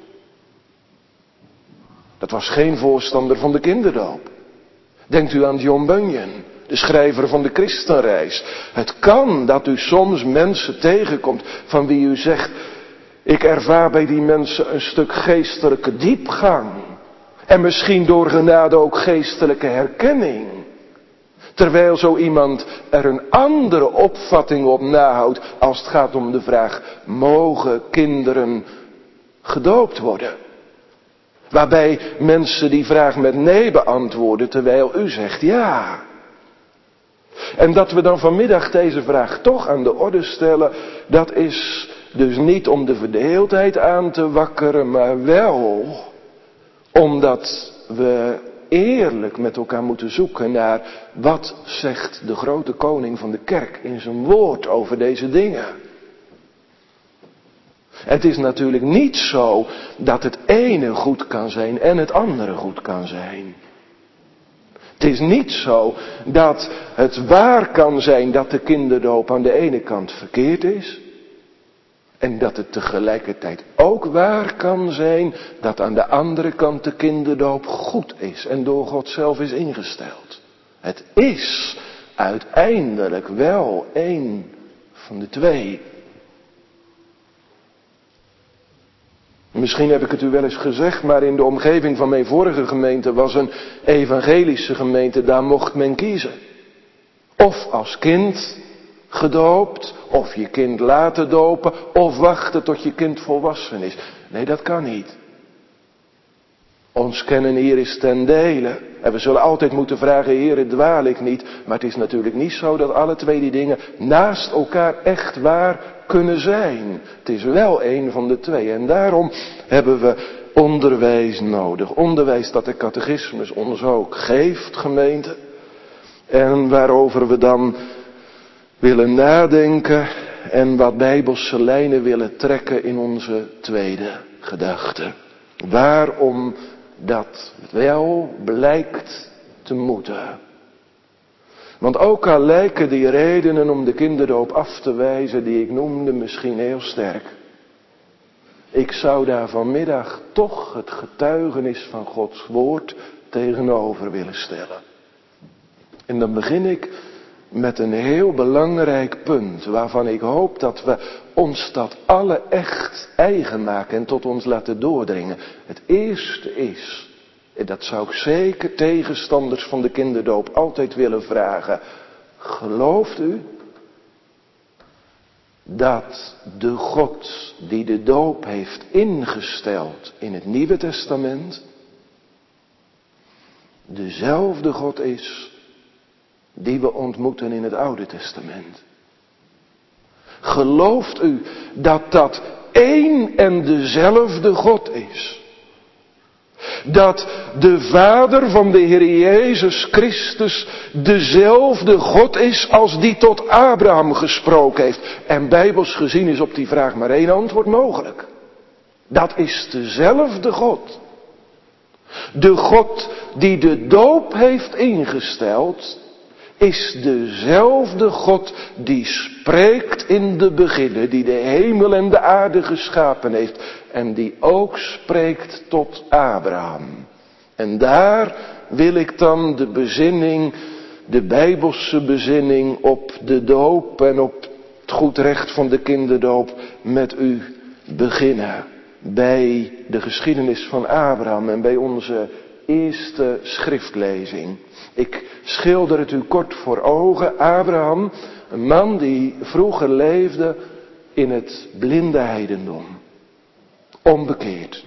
Dat was geen voorstander van de kinderdoop. Denkt u aan John Bunyan, de schrijver van de Christenreis. Het kan dat u soms mensen tegenkomt van wie u zegt, ik ervaar bij die mensen een stuk geestelijke diepgang. En misschien door genade ook geestelijke herkenning. Terwijl zo iemand er een andere opvatting op nahoudt als het gaat om de vraag, mogen kinderen gedoopt worden? Waarbij mensen die vraag met nee beantwoorden, terwijl u zegt ja. En dat we dan vanmiddag deze vraag toch aan de orde stellen, dat is dus niet om de verdeeldheid aan te wakkeren, maar wel omdat we eerlijk met elkaar moeten zoeken naar wat zegt de grote koning van de kerk in zijn woord over deze dingen. Het is natuurlijk niet zo dat het ene goed kan zijn en het andere goed kan zijn. Het is niet zo dat het waar kan zijn dat de kinderdoop aan de ene kant verkeerd is. En dat het tegelijkertijd ook waar kan zijn dat aan de andere kant de kinderdoop goed is en door God zelf is ingesteld. Het is uiteindelijk wel één van de twee. Misschien heb ik het u wel eens gezegd, maar in de omgeving van mijn vorige gemeente was een evangelische gemeente, daar mocht men kiezen. Of als kind gedoopt, of je kind laten dopen, of wachten tot je kind volwassen is. Nee, dat kan niet. Ons kennen hier is ten dele. En we zullen altijd moeten vragen, Heere, dwaal ik niet. Maar het is natuurlijk niet zo dat alle twee die dingen naast elkaar echt waar kunnen zijn. Het is wel een van de twee. En daarom hebben we onderwijs nodig. Onderwijs dat de catechismus ons ook geeft, gemeente. En waarover we dan willen nadenken en wat bijbelse lijnen willen trekken in onze tweede gedachte. Waarom dat wel blijkt te moeten. Want ook al lijken die redenen om de kinderdoop af te wijzen die ik noemde misschien heel sterk. Ik zou daar vanmiddag toch het getuigenis van Gods woord tegenover willen stellen. En dan begin ik met een heel belangrijk punt waarvan ik hoop dat we ons dat alle echt eigen maken en tot ons laten doordringen. Het eerste is, en dat zou ik zeker tegenstanders van de kinderdoop altijd willen vragen. Gelooft u dat de God die de doop heeft ingesteld in het Nieuwe Testament dezelfde God is die we ontmoeten in het Oude Testament? Gelooft u dat dat één en dezelfde God is? Dat de Vader van de Heer Jezus Christus dezelfde God is als die tot Abraham gesproken heeft. En bijbels gezien is op die vraag maar één antwoord mogelijk. Dat is dezelfde God. De God die de doop heeft ingesteld, is dezelfde God die spreekt in de beginnen, die de hemel en de aarde geschapen heeft en die ook spreekt tot Abraham. En daar wil ik dan de bezinning, de bijbelse bezinning op de doop en op het goed recht van de kinderdoop met u beginnen. Bij de geschiedenis van Abraham en bij onze eerste schriftlezing. Ik schilder het u kort voor ogen. Abraham, een man die vroeger leefde in het blinde heidendom. Onbekeerd.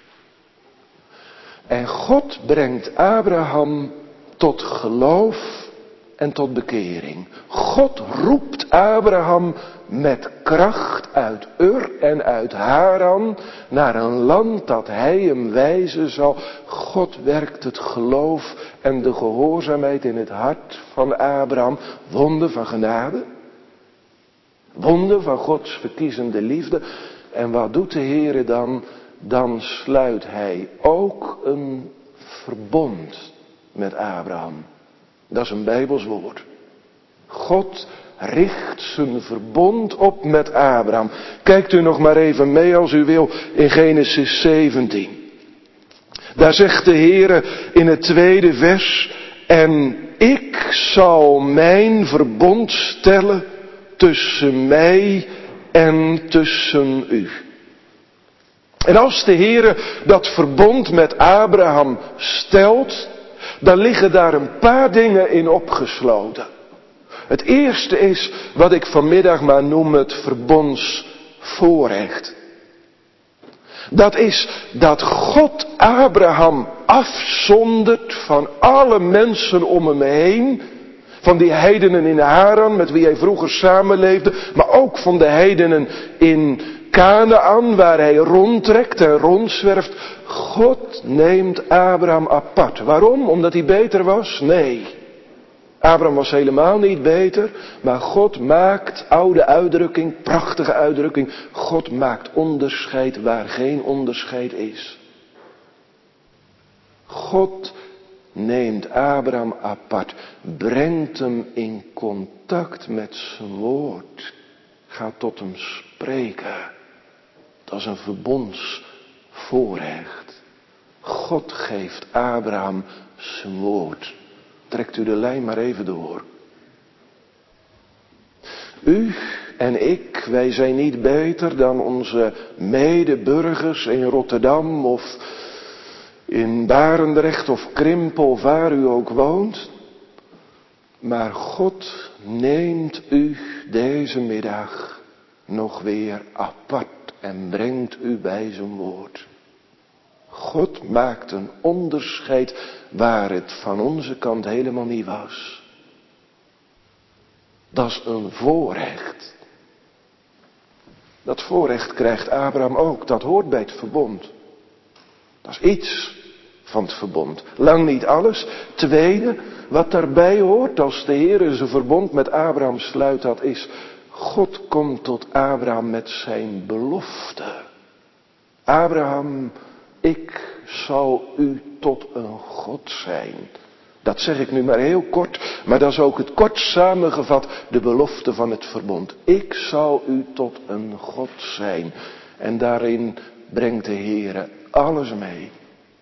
En God brengt Abraham tot geloof en tot bekering. God roept Abraham met kracht uit Ur en uit Haran naar een land dat hij hem wijzen zal. God werkt het geloof en de gehoorzaamheid in het hart van Abraham. Wonder van genade. Wonder van Gods verkiezende liefde. En wat doet de Heere dan? Dan sluit hij ook een verbond met Abraham. Dat is een Bijbels woord. God richt zijn verbond op met Abraham. Kijkt u nog maar even mee als u wil in Genesis 17. Daar zegt de Heere in het tweede vers: en ik zal mijn verbond stellen tussen mij en tussen u. En als de Heere dat verbond met Abraham stelt, dan liggen daar een paar dingen in opgesloten. Het eerste is wat ik vanmiddag maar noem het verbondsvoorrecht. Dat is dat God Abraham afzondert van alle mensen om hem heen. Van die heidenen in Haran met wie hij vroeger samenleefde. Maar ook van de heidenen in Kanaan waar hij rondtrekt en rondzwerft. God neemt Abraham apart. Waarom? Omdat hij beter was? Nee. Abraham was helemaal niet beter, maar God maakt, oude uitdrukking, prachtige uitdrukking, God maakt onderscheid waar geen onderscheid is. God neemt Abraham apart, brengt hem in contact met zijn woord, gaat tot hem spreken. Dat is een verbondsvoorrecht. God geeft Abraham zijn woord. Trekt u de lijn maar even door. U en ik, wij zijn niet beter dan onze medeburgers in Rotterdam of in Barendrecht of Krimpel, waar u ook woont. Maar God neemt u deze middag nog weer apart en brengt u bij zijn woord. God maakt een onderscheid waar het van onze kant helemaal niet was. Dat is een voorrecht. Dat voorrecht krijgt Abraham ook. Dat hoort bij het verbond. Dat is iets van het verbond. Lang niet alles. Tweede, wat daarbij hoort als de Heer zijn verbond met Abraham sluit, dat is: God komt tot Abraham met zijn belofte. Abraham, ik zal u tot een God zijn. Dat zeg ik nu maar heel kort, maar dat is ook het kort samengevat de belofte van het verbond. Ik zal u tot een God zijn. En daarin brengt de Heere alles mee.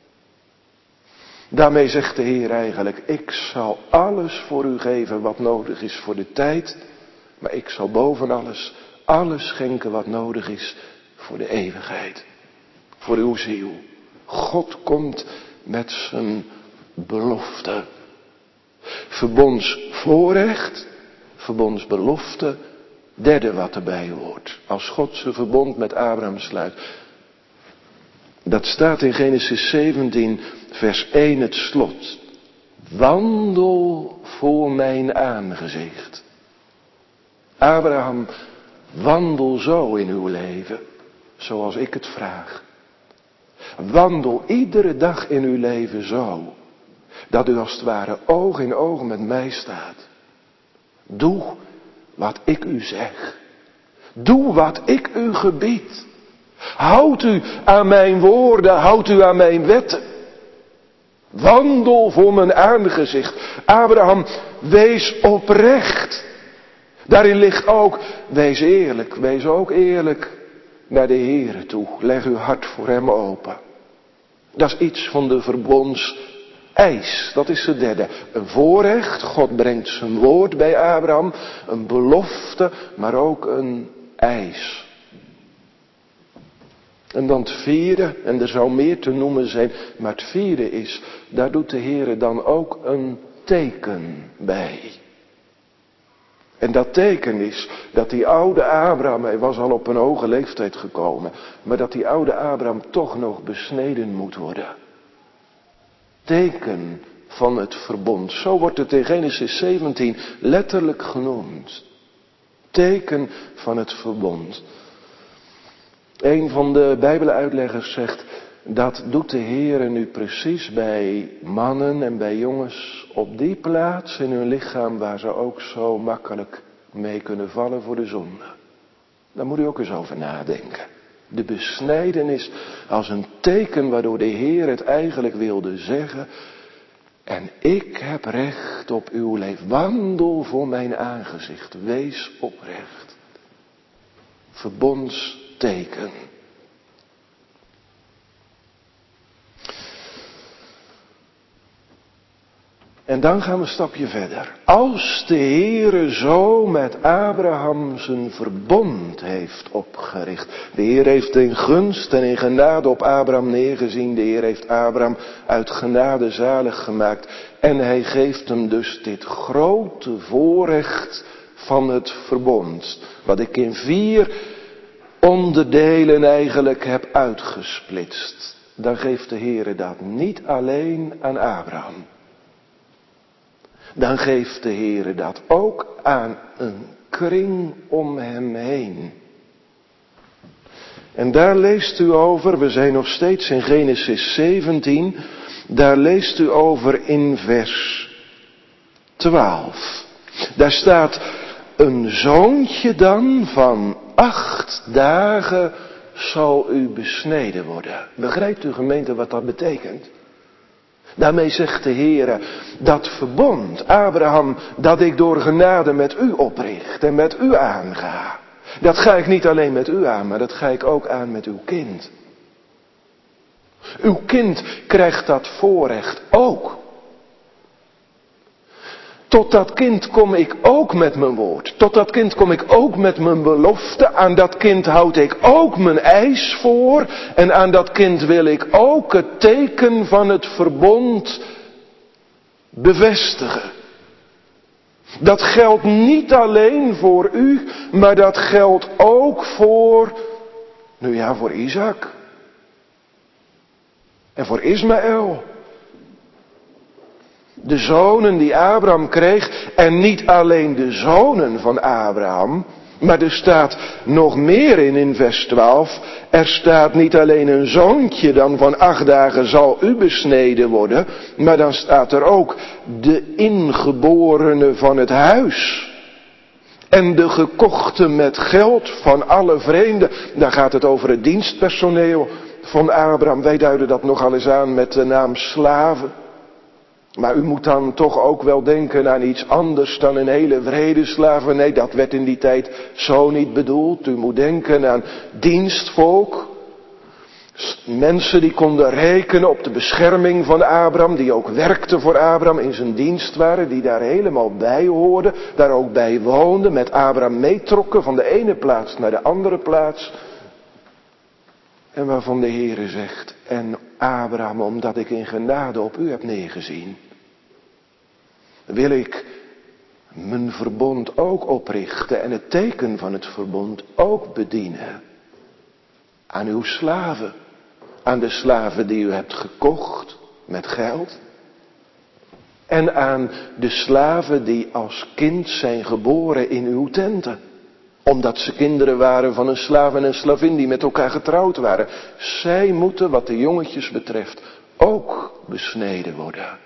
Daarmee zegt de Heer eigenlijk, ik zal alles voor u geven wat nodig is voor de tijd. Maar ik zal boven alles schenken wat nodig is voor de eeuwigheid. Voor uw ziel. God komt met zijn belofte. Verbondsvoorrecht, verbondsbelofte. Derde wat erbij hoort. Als God zijn verbond met Abraham sluit. Dat staat in Genesis 17 vers 1 het slot. Wandel voor mijn aangezicht. Abraham, wandel zo in uw leven, zoals ik het vraag. Wandel iedere dag in uw leven zo, dat u als het ware oog in oog met mij staat. Doe wat ik u zeg. Doe wat ik u gebied. Houd u aan mijn woorden, houd u aan mijn wetten. Wandel voor mijn aangezicht. Abraham, wees oprecht. Daarin ligt ook, wees eerlijk, wees ook eerlijk naar de Heere toe. Leg uw hart voor hem open. Dat is iets van de verbondseis, dat is de derde. Een voorrecht, God brengt zijn woord bij Abraham. Een belofte, maar ook een eis. En dan het vierde, en er zou meer te noemen zijn, maar het vierde is, daar doet de Heere dan ook een teken bij. En dat teken is dat die oude Abraham, hij was al op een hoge leeftijd gekomen, maar dat die oude Abraham toch nog besneden moet worden. Teken van het verbond. Zo wordt het in Genesis 17 letterlijk genoemd. Teken van het verbond. Een van de Bijbeluitleggers zegt, dat doet de Heere nu precies bij mannen en bij jongens op die plaats in hun lichaam waar ze ook zo makkelijk mee kunnen vallen voor de zonde. Daar moet u ook eens over nadenken. De besnijdenis als een teken waardoor de Heer het eigenlijk wilde zeggen. En ik heb recht op uw leven. Wandel voor mijn aangezicht. Wees oprecht. Verbondsteken. En dan gaan we een stapje verder. Als de Heere zo met Abraham zijn verbond heeft opgericht. De Heer heeft in gunst en in genade op Abraham neergezien. De Heer heeft Abraham uit genade zalig gemaakt. En hij geeft hem dus dit grote voorrecht van het verbond. Wat ik in 4 onderdelen eigenlijk heb uitgesplitst. Dan geeft de Heere dat niet alleen aan Abraham. Dan geeft de Heere dat ook aan een kring om hem heen. En daar leest u over, we zijn nog steeds in Genesis 17, daar leest u over in vers 12. Daar staat, een zoontje dan van 8 dagen zal u besneden worden. Begrijpt u gemeente wat dat betekent? Daarmee zegt de Heere, dat verbond, Abraham, dat ik door genade met u opricht en met u aanga. Dat ga ik niet alleen met u aan, maar dat ga ik ook aan met uw kind. Uw kind krijgt dat voorrecht ook. Tot dat kind kom ik ook met mijn woord. Tot dat kind kom ik ook met mijn belofte. Aan dat kind houd ik ook mijn eis voor. En aan dat kind wil ik ook het teken van het verbond bevestigen. Dat geldt niet alleen voor u, maar dat geldt ook voor Isaac. En voor Ismaël. De zonen die Abraham kreeg, en niet alleen de zonen van Abraham, maar er staat nog meer in vers 12, er staat niet alleen een zoontje dan van 8 dagen zal u besneden worden, maar dan staat er ook de ingeborene van het huis. En de gekochte met geld van alle vreemden, daar gaat het over het dienstpersoneel van Abraham, wij duiden dat nogal eens aan met de naam slaven. Maar u moet dan toch ook wel denken aan iets anders dan een hele wrede slavernij. Dat werd in die tijd zo niet bedoeld. U moet denken aan dienstvolk. Mensen die konden rekenen op de bescherming van Abraham. Die ook werkten voor Abraham, in zijn dienst waren. Die daar helemaal bij hoorden. Daar ook bij woonden. Met Abraham meetrokken van de ene plaats naar de andere plaats. En waarvan de Heere zegt: en Abraham, omdat ik in genade op u heb neergezien, wil ik mijn verbond ook oprichten en het teken van het verbond ook bedienen. Aan uw slaven, aan de slaven die u hebt gekocht met geld. En aan de slaven die als kind zijn geboren in uw tenten. Omdat ze kinderen waren van een slaaf en een slavin die met elkaar getrouwd waren. Zij moeten, wat de jongetjes betreft, ook besneden worden.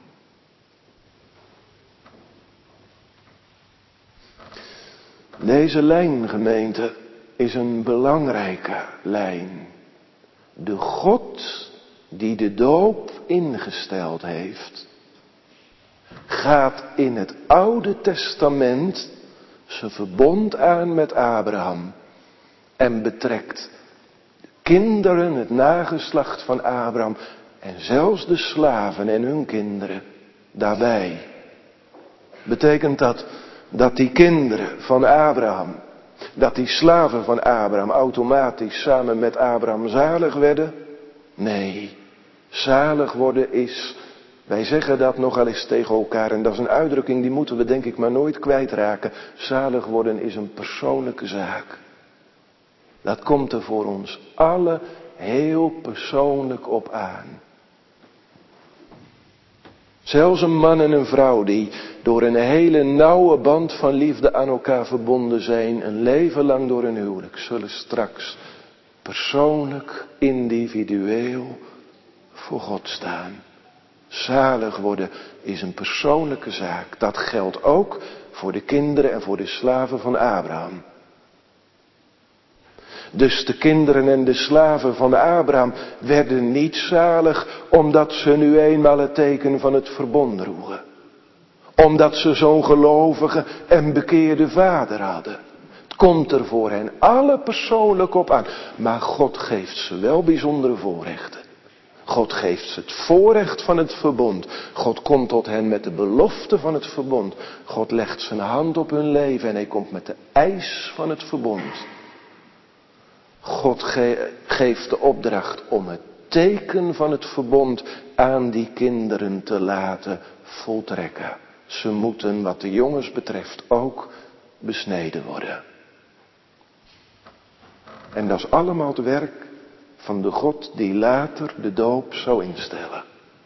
Deze lijn, gemeente, is een belangrijke lijn. De God die de doop ingesteld heeft, gaat in het Oude Testament zijn verbond aan met Abraham en betrekt de kinderen, het nageslacht van Abraham en zelfs de slaven en hun kinderen daarbij. Betekent dat die kinderen van Abraham, dat die slaven van Abraham automatisch samen met Abraham zalig werden? Nee, zalig worden is, wij zeggen dat nogal eens tegen elkaar en dat is een uitdrukking die moeten we denk ik maar nooit kwijtraken. Zalig worden is een persoonlijke zaak. Dat komt er voor ons allen heel persoonlijk op aan. Zelfs een man en een vrouw die door een hele nauwe band van liefde aan elkaar verbonden zijn, een leven lang door een huwelijk, zullen straks persoonlijk, individueel voor God staan. Zalig worden is een persoonlijke zaak. Dat geldt ook voor de kinderen en voor de slaven van Abraham. Dus de kinderen en de slaven van Abraham werden niet zalig omdat ze nu eenmaal het teken van het verbond droegen. Omdat ze zo'n gelovige en bekeerde vader hadden. Het komt er voor hen alle persoonlijk op aan. Maar God geeft ze wel bijzondere voorrechten. God geeft ze het voorrecht van het verbond. God komt tot hen met de belofte van het verbond. God legt zijn hand op hun leven en hij komt met de eis van het verbond. God geeft de opdracht om het teken van het verbond aan die kinderen te laten voltrekken. Ze moeten wat de jongens betreft ook besneden worden. En dat is allemaal het werk van de God die later de doop zou instellen.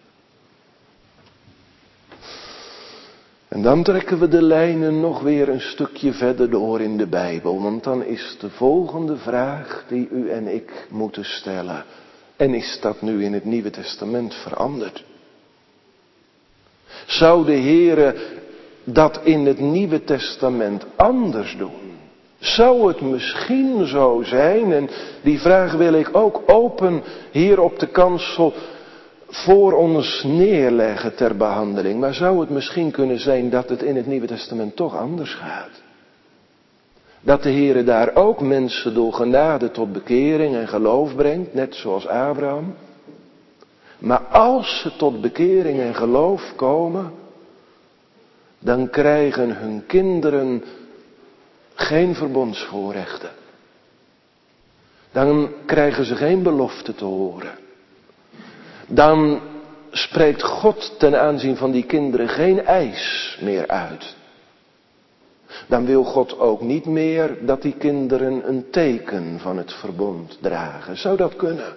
En dan trekken we de lijnen nog weer een stukje verder door in de Bijbel. Want dan is de volgende vraag die u en ik moeten stellen. En is dat nu in het Nieuwe Testament veranderd? Zou de Heere dat in het Nieuwe Testament anders doen? Zou het misschien zo zijn, en die vraag wil ik ook open hier op de kansel voor ons neerleggen ter behandeling. Maar zou het misschien kunnen zijn dat het in het Nieuwe Testament toch anders gaat? Dat de Heere daar ook mensen door genade tot bekering en geloof brengt, net zoals Abraham. Maar als ze tot bekering en geloof komen, dan krijgen hun kinderen geen verbondsvoorrechten. Dan krijgen ze geen belofte te horen. Dan spreekt God ten aanzien van die kinderen geen eis meer uit. Dan wil God ook niet meer dat die kinderen een teken van het verbond dragen. Zou dat kunnen?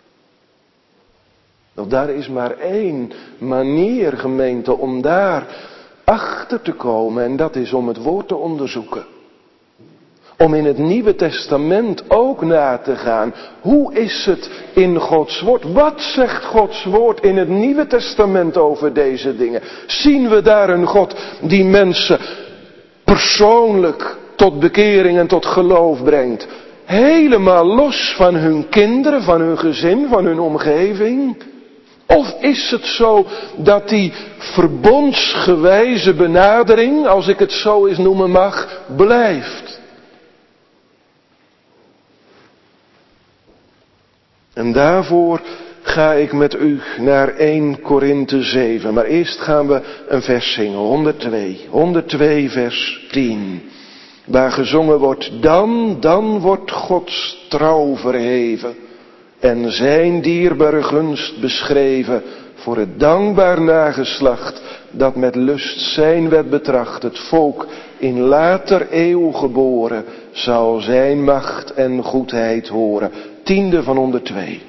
Nou, daar is maar één manier, gemeente, om daar achter te komen. En dat is om het woord te onderzoeken. Om in het Nieuwe Testament ook na te gaan. Hoe is het in Gods woord? Wat zegt Gods woord in het Nieuwe Testament over deze dingen? Zien we daar een God die mensen persoonlijk tot bekering en tot geloof brengt? Helemaal los van hun kinderen, van hun gezin, van hun omgeving? Of is het zo dat die verbondsgewijze benadering, als ik het zo eens noemen mag, blijft? En daarvoor ga ik met u naar 1 Korinthe 7. Maar eerst gaan we een vers zingen, 102. 102 vers 10. Waar gezongen wordt, dan wordt Gods trouw verheven. En zijn dierbare gunst beschreven voor het dankbaar nageslacht dat met lust zijn wet betracht. Het volk in later eeuw geboren zal zijn macht en goedheid horen. 10e van 102.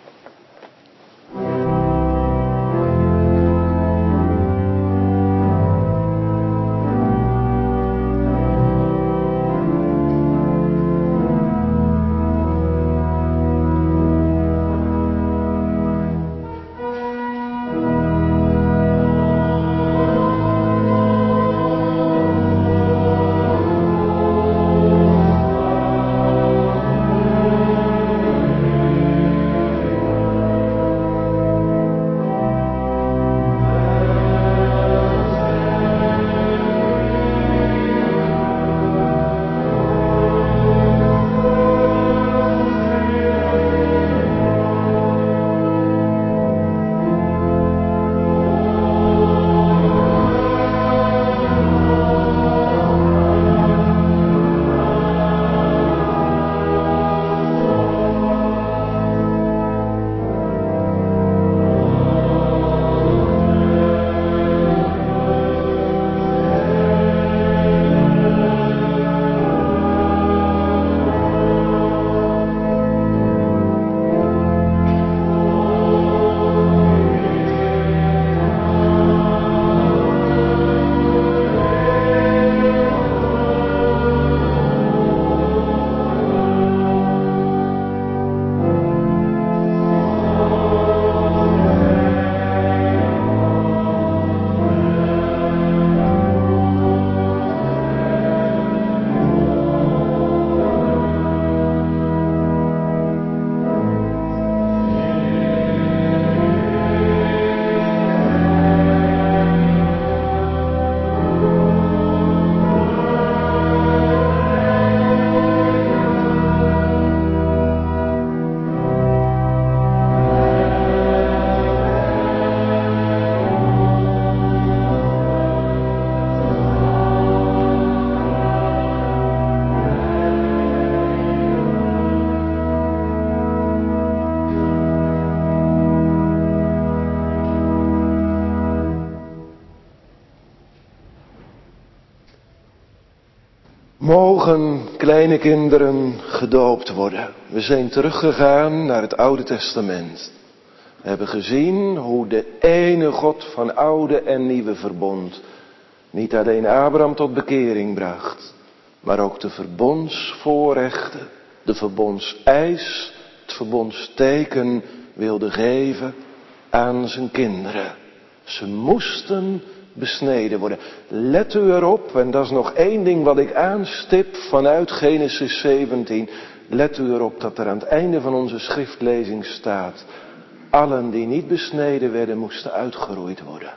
Mogen kleine kinderen gedoopt worden. We zijn teruggegaan naar het Oude Testament. We hebben gezien hoe de ene God van oude en nieuwe verbond niet alleen Abraham tot bekering bracht, maar ook de verbondsvoorrechten, de verbondseis, het verbondsteken wilde geven aan zijn kinderen. Ze moesten besneden worden. Let u erop, en dat is nog één ding wat ik aanstip vanuit Genesis 17. Let u erop dat er aan het einde van onze schriftlezing staat: allen die niet besneden werden, moesten uitgeroeid worden.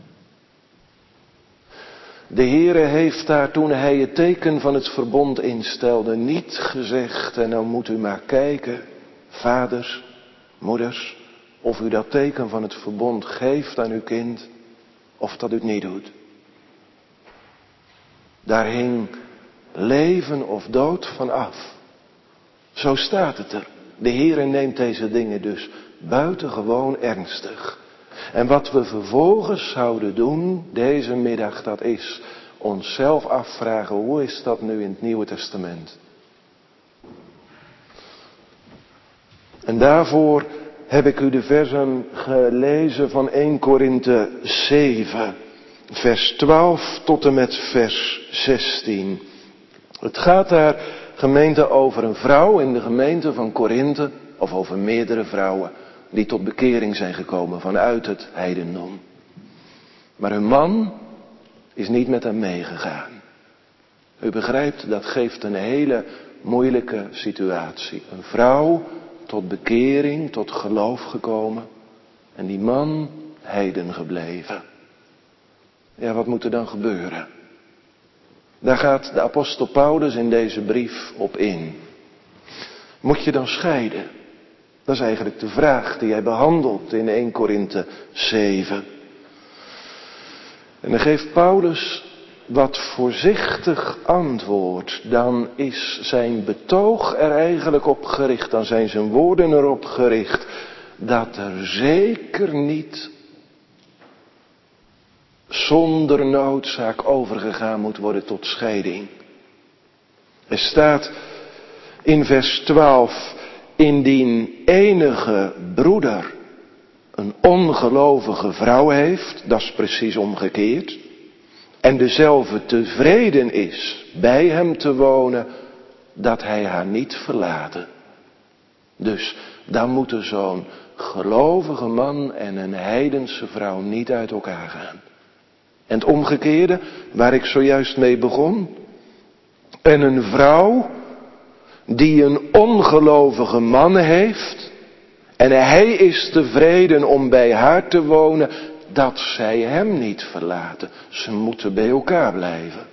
De Heere heeft daar, toen hij het teken van het verbond instelde, niet gezegd: en nou moet u maar kijken, vaders, moeders, of u dat teken van het verbond geeft aan uw kind, of dat u het niet doet. Daar hing leven of dood van af. Zo staat het er. De Heere neemt deze dingen dus buitengewoon ernstig. En wat we vervolgens zouden doen deze middag, dat is onszelf afvragen: hoe is dat nu in het Nieuwe Testament? En daarvoor heb ik u de versen gelezen van 1 Korinthe 7, vers 12 tot en met vers 16. Het gaat daar, gemeente, over een vrouw in de gemeente van Korinthe, of over meerdere vrouwen die tot bekering zijn gekomen vanuit het heidendom. Maar hun man is niet met hem meegegaan. U begrijpt, dat geeft een hele moeilijke situatie. Een vrouw tot bekering, tot geloof gekomen. En die man heiden gebleven. Ja, wat moet er dan gebeuren? Daar gaat de apostel Paulus in deze brief op in. Moet je dan scheiden? Dat is eigenlijk de vraag die hij behandelt in 1 Korinthe 7. En dan geeft Paulus wat voorzichtig antwoord. Dan is zijn betoog er eigenlijk op gericht. Dan zijn zijn woorden erop gericht. Dat er zeker niet zonder noodzaak overgegaan moet worden tot scheiding. Er staat in vers 12. Indien enige broeder een ongelovige vrouw heeft, dat is precies omgekeerd, en dezelfde tevreden is bij hem te wonen, dat hij haar niet verlaten. Dus dan moeten zo'n gelovige man en een heidense vrouw niet uit elkaar gaan. En het omgekeerde, waar ik zojuist mee begon, en een vrouw die een ongelovige man heeft en hij is tevreden om bij haar te wonen, dat zij hem niet verlaten. Ze moeten bij elkaar blijven.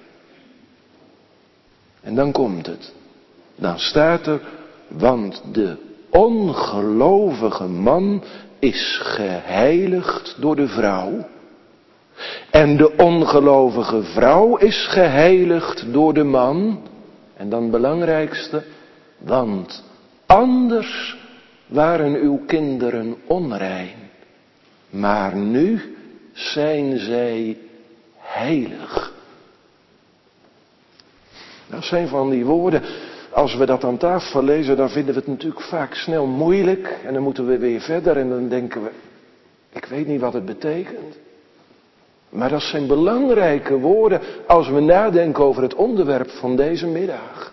En dan komt het. Dan staat er, want de ongelovige man is geheiligd door de vrouw. En de ongelovige vrouw is geheiligd door de man. En dan het belangrijkste, want anders waren uw kinderen onrein. Maar nu zijn zij heilig. Dat zijn van die woorden, als we dat aan tafel lezen, dan vinden we het natuurlijk vaak snel moeilijk. En dan moeten we weer verder en dan denken we, ik weet niet wat het betekent. Maar dat zijn belangrijke woorden als we nadenken over het onderwerp van deze middag.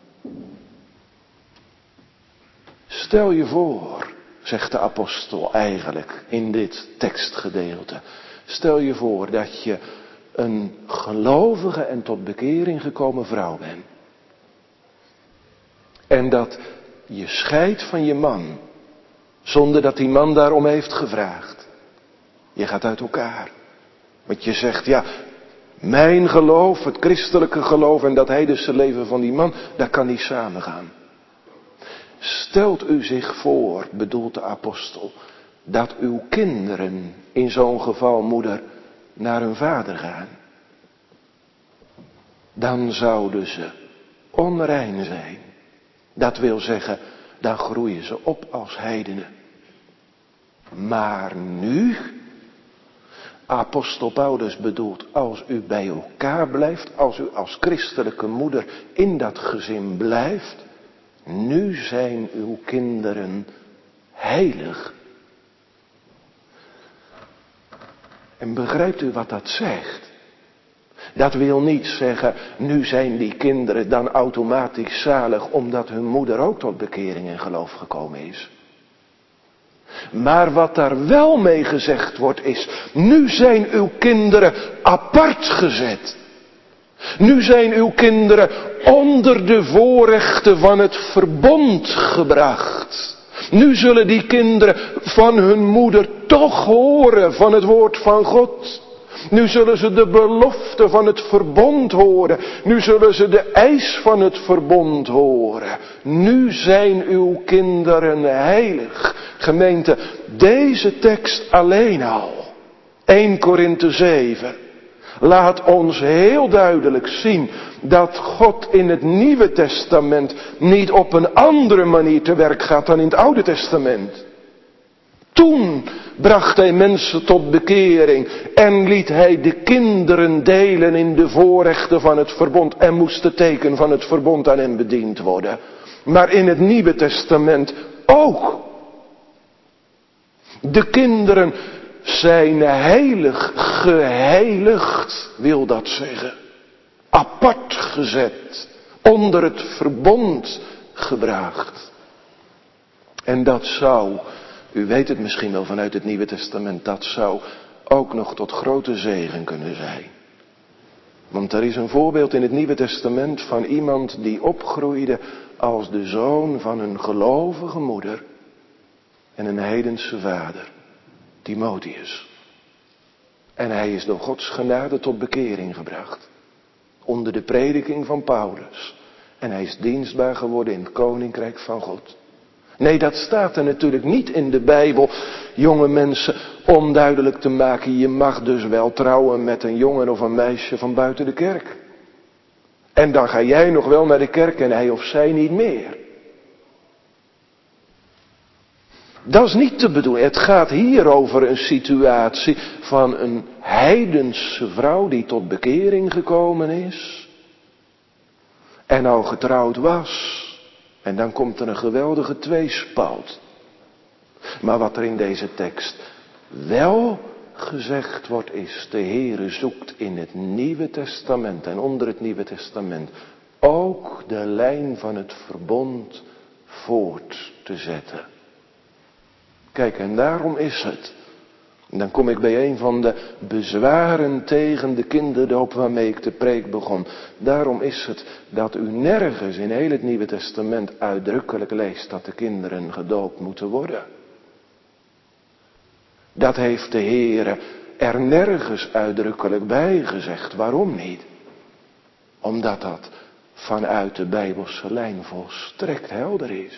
Stel je voor, zegt de apostel eigenlijk in dit tekstgedeelte. Stel je voor dat je een gelovige en tot bekering gekomen vrouw bent. En dat je scheidt van je man, zonder dat die man daarom heeft gevraagd. Je gaat uit elkaar. Want je zegt, ja, mijn geloof, het christelijke geloof en dat heidense leven van die man, dat kan niet samengaan. Stelt u zich voor, bedoelt de apostel, dat uw kinderen in zo'n geval, moeder, naar hun vader gaan. Dan zouden ze onrein zijn. Dat wil zeggen, dan groeien ze op als heidenen. Maar nu, apostel Paulus bedoelt, als u bij elkaar blijft, als u als christelijke moeder in dat gezin blijft, nu zijn uw kinderen heilig. En begrijpt u wat dat zegt? Dat wil niet zeggen, nu zijn die kinderen dan automatisch zalig omdat hun moeder ook tot bekering en geloof gekomen is. Maar wat daar wel mee gezegd wordt is, nu zijn uw kinderen apart gezet. Nu zijn uw kinderen onder de voorrechten van het verbond gebracht. Nu zullen die kinderen van hun moeder toch horen van het woord van God. Nu zullen ze de belofte van het verbond horen. Nu zullen ze de eis van het verbond horen. Nu zijn uw kinderen heilig. Gemeente, deze tekst alleen al, 1 Korinthe 7, laat ons heel duidelijk zien dat God in het Nieuwe Testament niet op een andere manier te werk gaat dan in het Oude Testament. Toen bracht hij mensen tot bekering en liet hij de kinderen delen in de voorrechten van het verbond en moest het teken van het verbond aan hen bediend worden. Maar in het Nieuwe Testament ook. De kinderen zijn heilig, geheiligd, wil dat zeggen. Apart gezet, onder het verbond gebracht. En dat zou, u weet het misschien wel vanuit het Nieuwe Testament, dat zou ook nog tot grote zegen kunnen zijn. Want er is een voorbeeld in het Nieuwe Testament van iemand die opgroeide als de zoon van een gelovige moeder en een heidense vader. Timotheus. En hij is door Gods genade tot bekering gebracht. Onder de prediking van Paulus. En hij is dienstbaar geworden in het koninkrijk van God. Nee, dat staat er natuurlijk niet in de Bijbel, jonge mensen, om duidelijk te maken, je mag dus wel trouwen met een jongen of een meisje van buiten de kerk. En dan ga jij nog wel naar de kerk en hij of zij niet meer. Dat is niet te bedoelen. Het gaat hier over een situatie van een heidense vrouw die tot bekering gekomen is. En al getrouwd was. En dan komt er een geweldige tweespalt. Maar wat er in deze tekst wel gezegd wordt is, de Heere zoekt in het Nieuwe Testament en onder het Nieuwe Testament ook de lijn van het verbond voort te zetten. Kijk, en daarom is het. En dan kom ik bij een van de bezwaren tegen de kinderdoop waarmee ik de preek begon. Daarom is het dat u nergens in heel het Nieuwe Testament uitdrukkelijk leest dat de kinderen gedoopt moeten worden. Dat heeft de Heere er nergens uitdrukkelijk bij gezegd. Waarom niet? Omdat dat vanuit de Bijbelse lijn volstrekt helder is.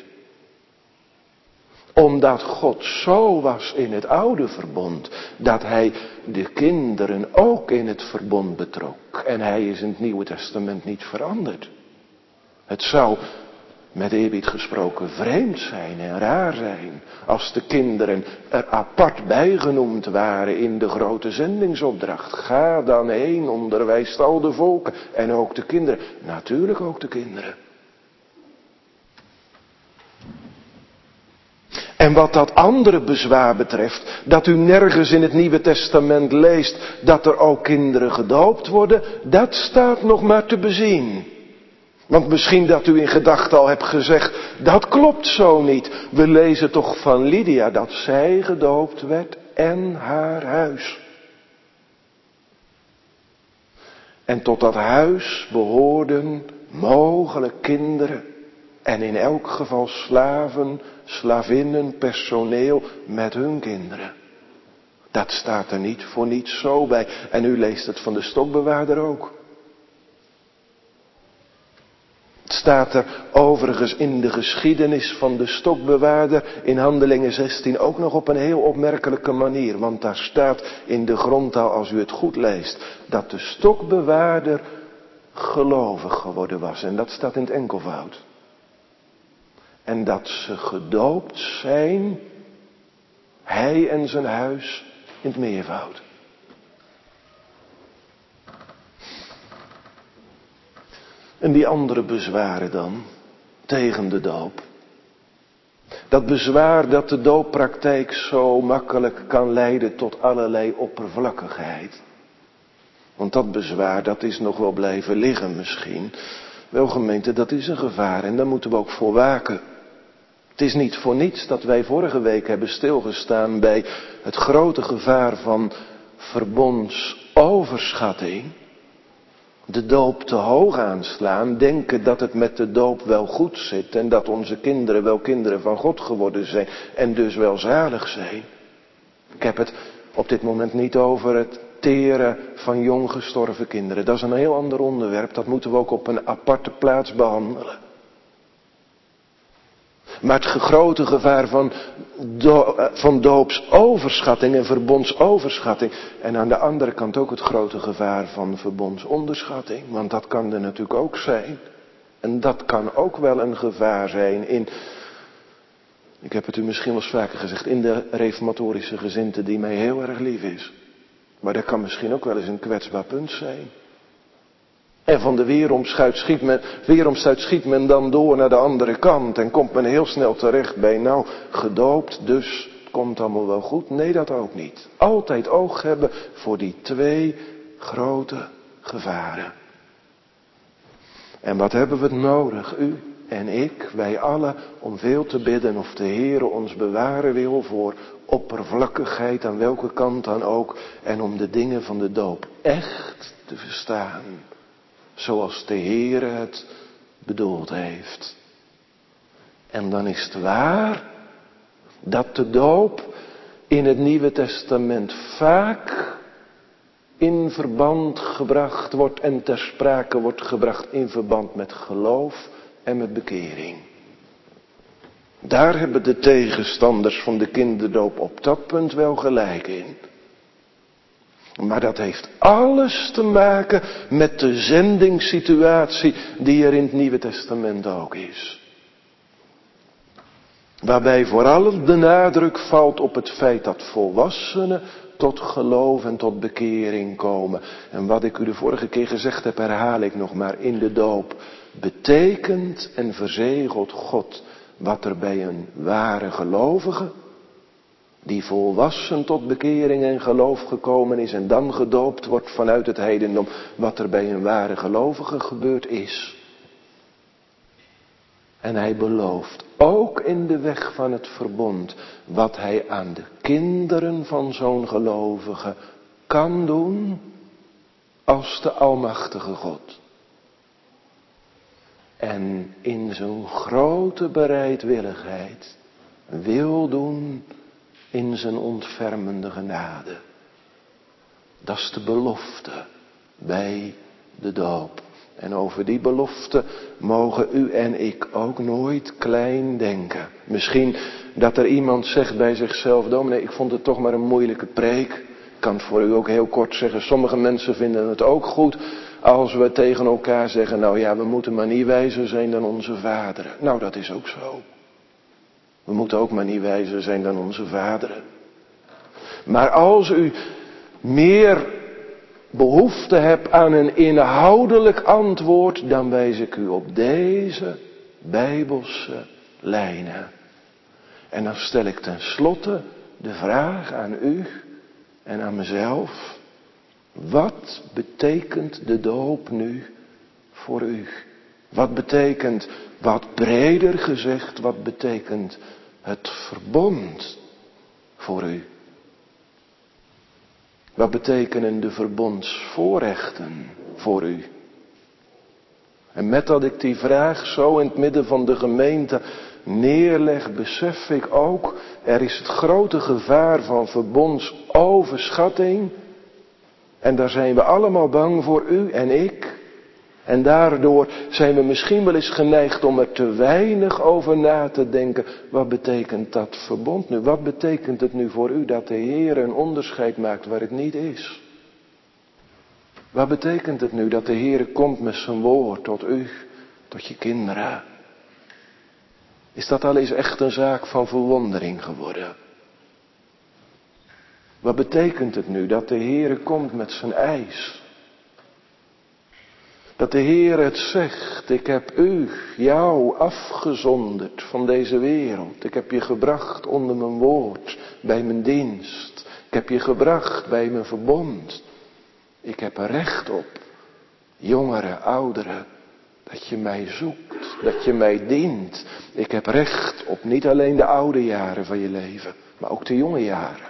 Omdat God zo was in het oude verbond, dat hij de kinderen ook in het verbond betrok. En hij is in het Nieuwe Testament niet veranderd. Het zou, met eerbied gesproken, vreemd zijn en raar zijn als de kinderen er apart bijgenoemd waren in de grote zendingsopdracht. Ga dan heen, onderwijst al de volken en ook de kinderen. Natuurlijk ook de kinderen. En wat dat andere bezwaar betreft, dat u nergens in het Nieuwe Testament leest dat er ook kinderen gedoopt worden, dat staat nog maar te bezien. Want misschien dat u in gedachten al hebt gezegd, dat klopt zo niet. We lezen toch van Lydia dat zij gedoopt werd en haar huis. En tot dat huis behoorden mogelijk kinderen. En in elk geval slaven, slavinnen, personeel met hun kinderen. Dat staat er niet voor niets zo bij. En u leest het van de stokbewaarder ook. Het staat er overigens in de geschiedenis van de stokbewaarder in Handelingen 16 ook nog op een heel opmerkelijke manier. Want daar staat in de grondtaal, als u het goed leest, dat de stokbewaarder gelovig geworden was. En dat staat in het enkelvoud. En dat ze gedoopt zijn, hij en zijn huis, in het meervoud. En die andere bezwaren dan, tegen de doop. Dat bezwaar dat de dooppraktijk zo makkelijk kan leiden tot allerlei oppervlakkigheid. Want dat bezwaar, dat is nog wel blijven liggen misschien. Wel gemeente, dat is een gevaar en daar moeten we ook voor waken. Het is niet voor niets dat wij vorige week hebben stilgestaan bij het grote gevaar van verbondsoverschatting. De doop te hoog aanslaan, denken dat het met de doop wel goed zit en dat onze kinderen wel kinderen van God geworden zijn en dus wel zalig zijn. Ik heb het op dit moment niet over het teren van jong gestorven kinderen. Dat is een heel ander onderwerp, dat moeten we ook op een aparte plaats behandelen. Maar het grote gevaar van doopsoverschatting en verbondsoverschatting. En aan de andere kant ook het grote gevaar van verbondsonderschatting. Want dat kan er natuurlijk ook zijn. En dat kan ook wel een gevaar zijn in, ik heb het u misschien wel eens vaker gezegd, in de reformatorische gezindte die mij heel erg lief is. Maar dat kan misschien ook wel eens een kwetsbaar punt zijn. En van de weeromstuit schiet men dan door naar de andere kant. En komt men heel snel terecht bij, nou, gedoopt, dus het komt allemaal wel goed. Nee, dat ook niet. Altijd oog hebben voor die twee grote gevaren. En wat hebben we nodig, u en ik, wij allen, om veel te bidden of de Heere ons bewaren wil voor oppervlakkigheid aan welke kant dan ook. En om de dingen van de doop echt te verstaan. Zoals de Heere het bedoeld heeft. En dan is het waar dat de doop in het Nieuwe Testament vaak in verband gebracht wordt en ter sprake wordt gebracht in verband met geloof en met bekering. Daar hebben de tegenstanders van de kinderdoop op dat punt wel gelijk in. Maar dat heeft alles te maken met de zendingssituatie die er in het Nieuwe Testament ook is. Waarbij vooral de nadruk valt op het feit dat volwassenen tot geloof en tot bekering komen. En wat ik u de vorige keer gezegd heb, herhaal ik nog maar. In de doop betekent en verzegelt God wat er bij een ware gelovige, die volwassen tot bekering en geloof gekomen is en dan gedoopt wordt vanuit het heidendom, wat er bij een ware gelovige gebeurd is. En hij belooft ook in de weg van het verbond wat hij aan de kinderen van zo'n gelovige kan doen als de almachtige God. En in zijn grote bereidwilligheid wil doen in zijn ontfermende genade. Dat is de belofte bij de doop. En over die belofte mogen u en ik ook nooit klein denken. Misschien dat er iemand zegt bij zichzelf, dominee, ik vond het toch maar een moeilijke preek. Ik kan het voor u ook heel kort zeggen, sommige mensen vinden het ook goed als we tegen elkaar zeggen, nou ja, we moeten maar niet wijzer zijn dan onze vaderen. Nou, dat is ook zo. We moeten ook maar niet wijzer zijn dan onze vaderen. Maar als u meer behoefte hebt aan een inhoudelijk antwoord, dan wijs ik u op deze Bijbelse lijnen. En dan stel ik tenslotte de vraag aan u en aan mezelf. Wat betekent de doop nu voor u? Wat betekent, wat breder gezegd, wat betekent het verbond voor u? Wat betekenen de verbondsvoorrechten voor u? En met dat ik die vraag zo in het midden van de gemeente neerleg, besef ik ook, er is het grote gevaar van verbondsoverschatting. En daar zijn we allemaal bang voor, u en ik. En daardoor zijn we misschien wel eens geneigd om er te weinig over na te denken. Wat betekent dat verbond nu? Wat betekent het nu voor u dat de Heer een onderscheid maakt waar het niet is? Wat betekent het nu dat de Heer komt met zijn woord tot u, tot je kinderen? Is dat al eens echt een zaak van verwondering geworden? Wat betekent het nu dat de Heer komt met zijn eis? Dat de Heer het zegt, ik heb jou afgezonderd van deze wereld. Ik heb je gebracht onder mijn woord, bij mijn dienst. Ik heb je gebracht bij mijn verbond. Ik heb er recht op, jongeren, ouderen, dat je mij zoekt, dat je mij dient. Ik heb recht op niet alleen de oude jaren van je leven, maar ook de jonge jaren.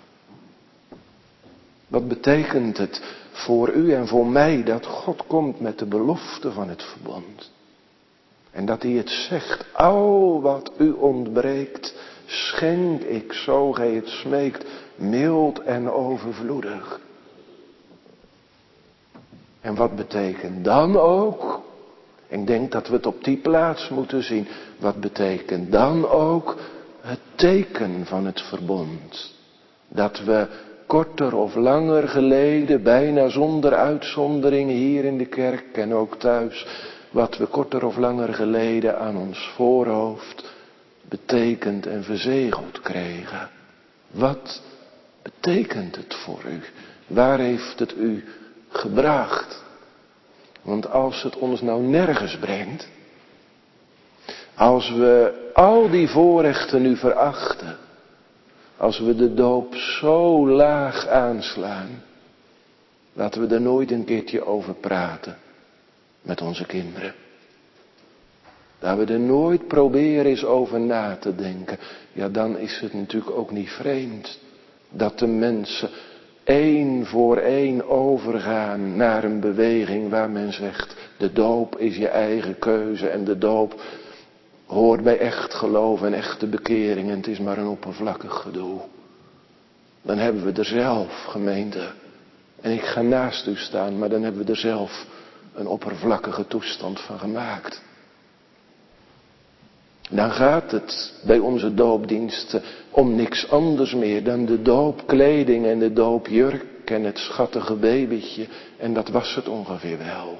Wat betekent het voor u en voor mij dat God komt met de belofte van het verbond? En dat hij het zegt, al wat u ontbreekt, schenk ik zo gij het smeekt, mild en overvloedig. En wat betekent dan ook, ik denk dat we het op die plaats moeten zien, wat betekent dan ook het teken van het verbond? Dat we korter of langer geleden, bijna zonder uitzondering hier in de kerk en ook thuis, wat we korter of langer geleden aan ons voorhoofd betekend en verzegeld kregen. Wat betekent het voor u? Waar heeft het u gebracht? Want als het ons nou nergens brengt, als we al die voorrechten nu verachten, als we de doop zo laag aanslaan, laten we er nooit een keertje over praten met onze kinderen. Dat we er nooit proberen eens over na te denken. Ja, dan is het natuurlijk ook niet vreemd dat de mensen één voor één overgaan naar een beweging waar men zegt, de doop is je eigen keuze en de doop hoort bij echt geloof en echte bekering en het is maar een oppervlakkig gedoe. Dan hebben we er zelf, gemeente, en ik ga naast u staan, maar dan hebben we er zelf een oppervlakkige toestand van gemaakt. Dan gaat het bij onze doopdiensten om niks anders meer dan de doopkleding en de doopjurk en het schattige babytje. En dat was het ongeveer wel.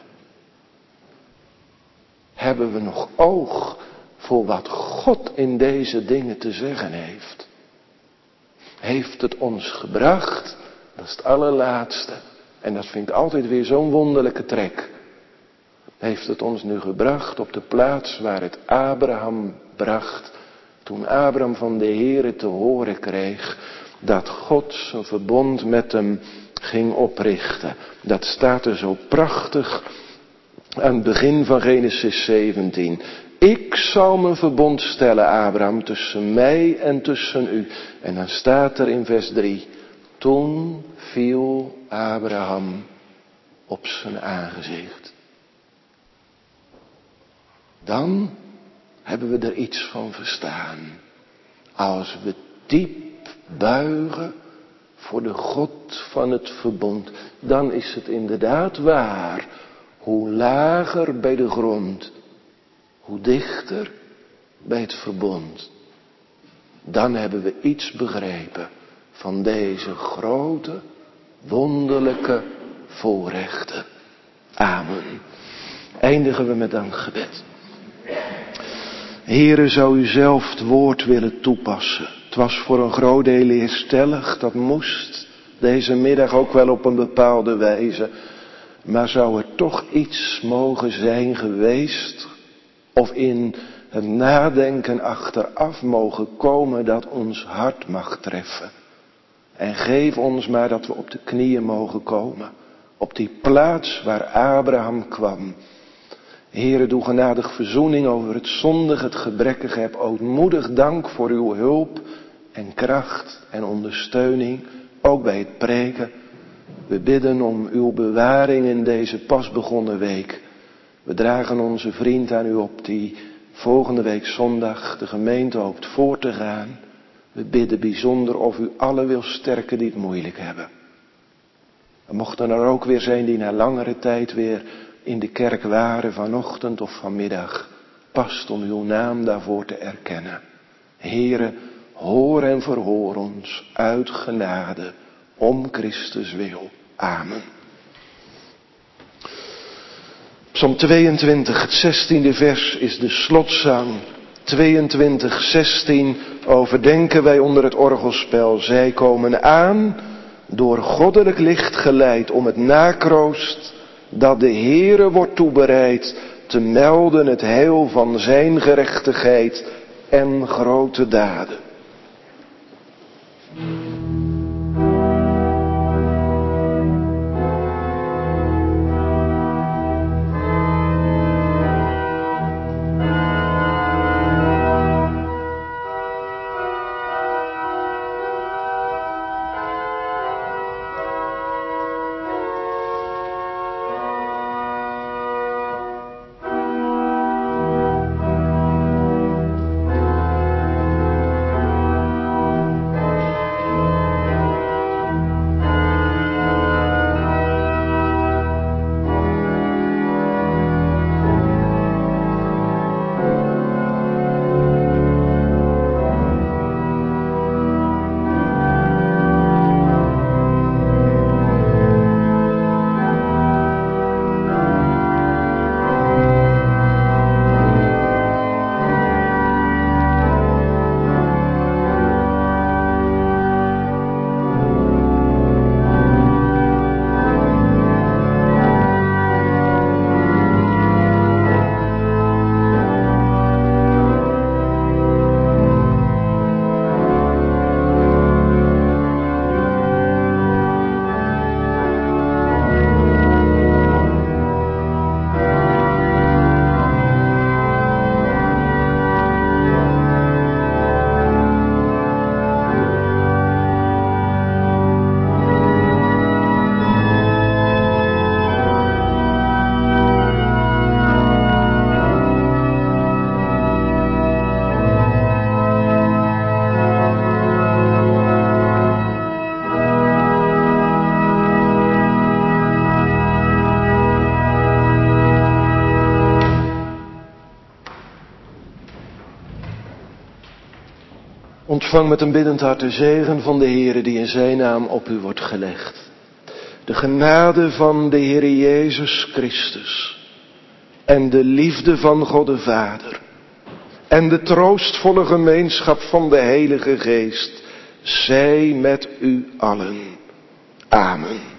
Hebben we nog oog voor wat God in deze dingen te zeggen heeft? Heeft het ons gebracht? Dat is het allerlaatste. En dat vind ik altijd weer zo'n wonderlijke trek. Heeft het ons nu gebracht op de plaats waar het Abraham bracht. Toen Abraham van de Heere te horen kreeg dat God zijn verbond met hem ging oprichten. Dat staat er zo prachtig aan het begin van Genesis 17. Ik zal mijn verbond stellen, Abraham, tussen mij en tussen u. En dan staat er in vers 3. Toen viel Abraham op zijn aangezicht. Dan hebben we er iets van verstaan. Als we diep buigen voor de God van het verbond, dan is het inderdaad waar. Hoe lager bij de grond, hoe dichter bij het verbond. Dan hebben we iets begrepen van deze grote, wonderlijke voorrechten. Amen. Eindigen we met dankgebed. Heere, zou u zelf het woord willen toepassen. Het was voor een groot deel leerstellig, dat moest deze middag ook wel op een bepaalde wijze. Maar zou er toch iets mogen zijn geweest, of in het nadenken achteraf mogen komen dat ons hart mag treffen. En geef ons maar dat we op de knieën mogen komen, op die plaats waar Abraham kwam. Heere, doe genadig verzoening over het zondige, het gebrekkige. Heb ootmoedig dank voor uw hulp en kracht en ondersteuning, ook bij het preken. We bidden om uw bewaring in deze pas begonnen week. We dragen onze vriend aan u op die volgende week zondag de gemeente hoopt voor te gaan. We bidden bijzonder of u allen wil sterken die het moeilijk hebben. Er mochten er ook weer zijn die na langere tijd weer in de kerk waren, vanochtend of vanmiddag. Past om uw naam daarvoor te erkennen. Heere, hoor en verhoor ons uit genade, om Christus wil. Amen. Psalm 22, het 16e vers is de slotzang. 22, 16 overdenken wij onder het orgelspel. Zij komen aan, door goddelijk licht geleid, om het nakroost dat de Heere wordt toebereid, te melden het heil van zijn gerechtigheid en grote daden. Ontvang met een biddend hart de zegen van de Heere die in zijn naam op u wordt gelegd. De genade van de Heere Jezus Christus en de liefde van God de Vader en de troostvolle gemeenschap van de Heilige Geest zij met u allen. Amen.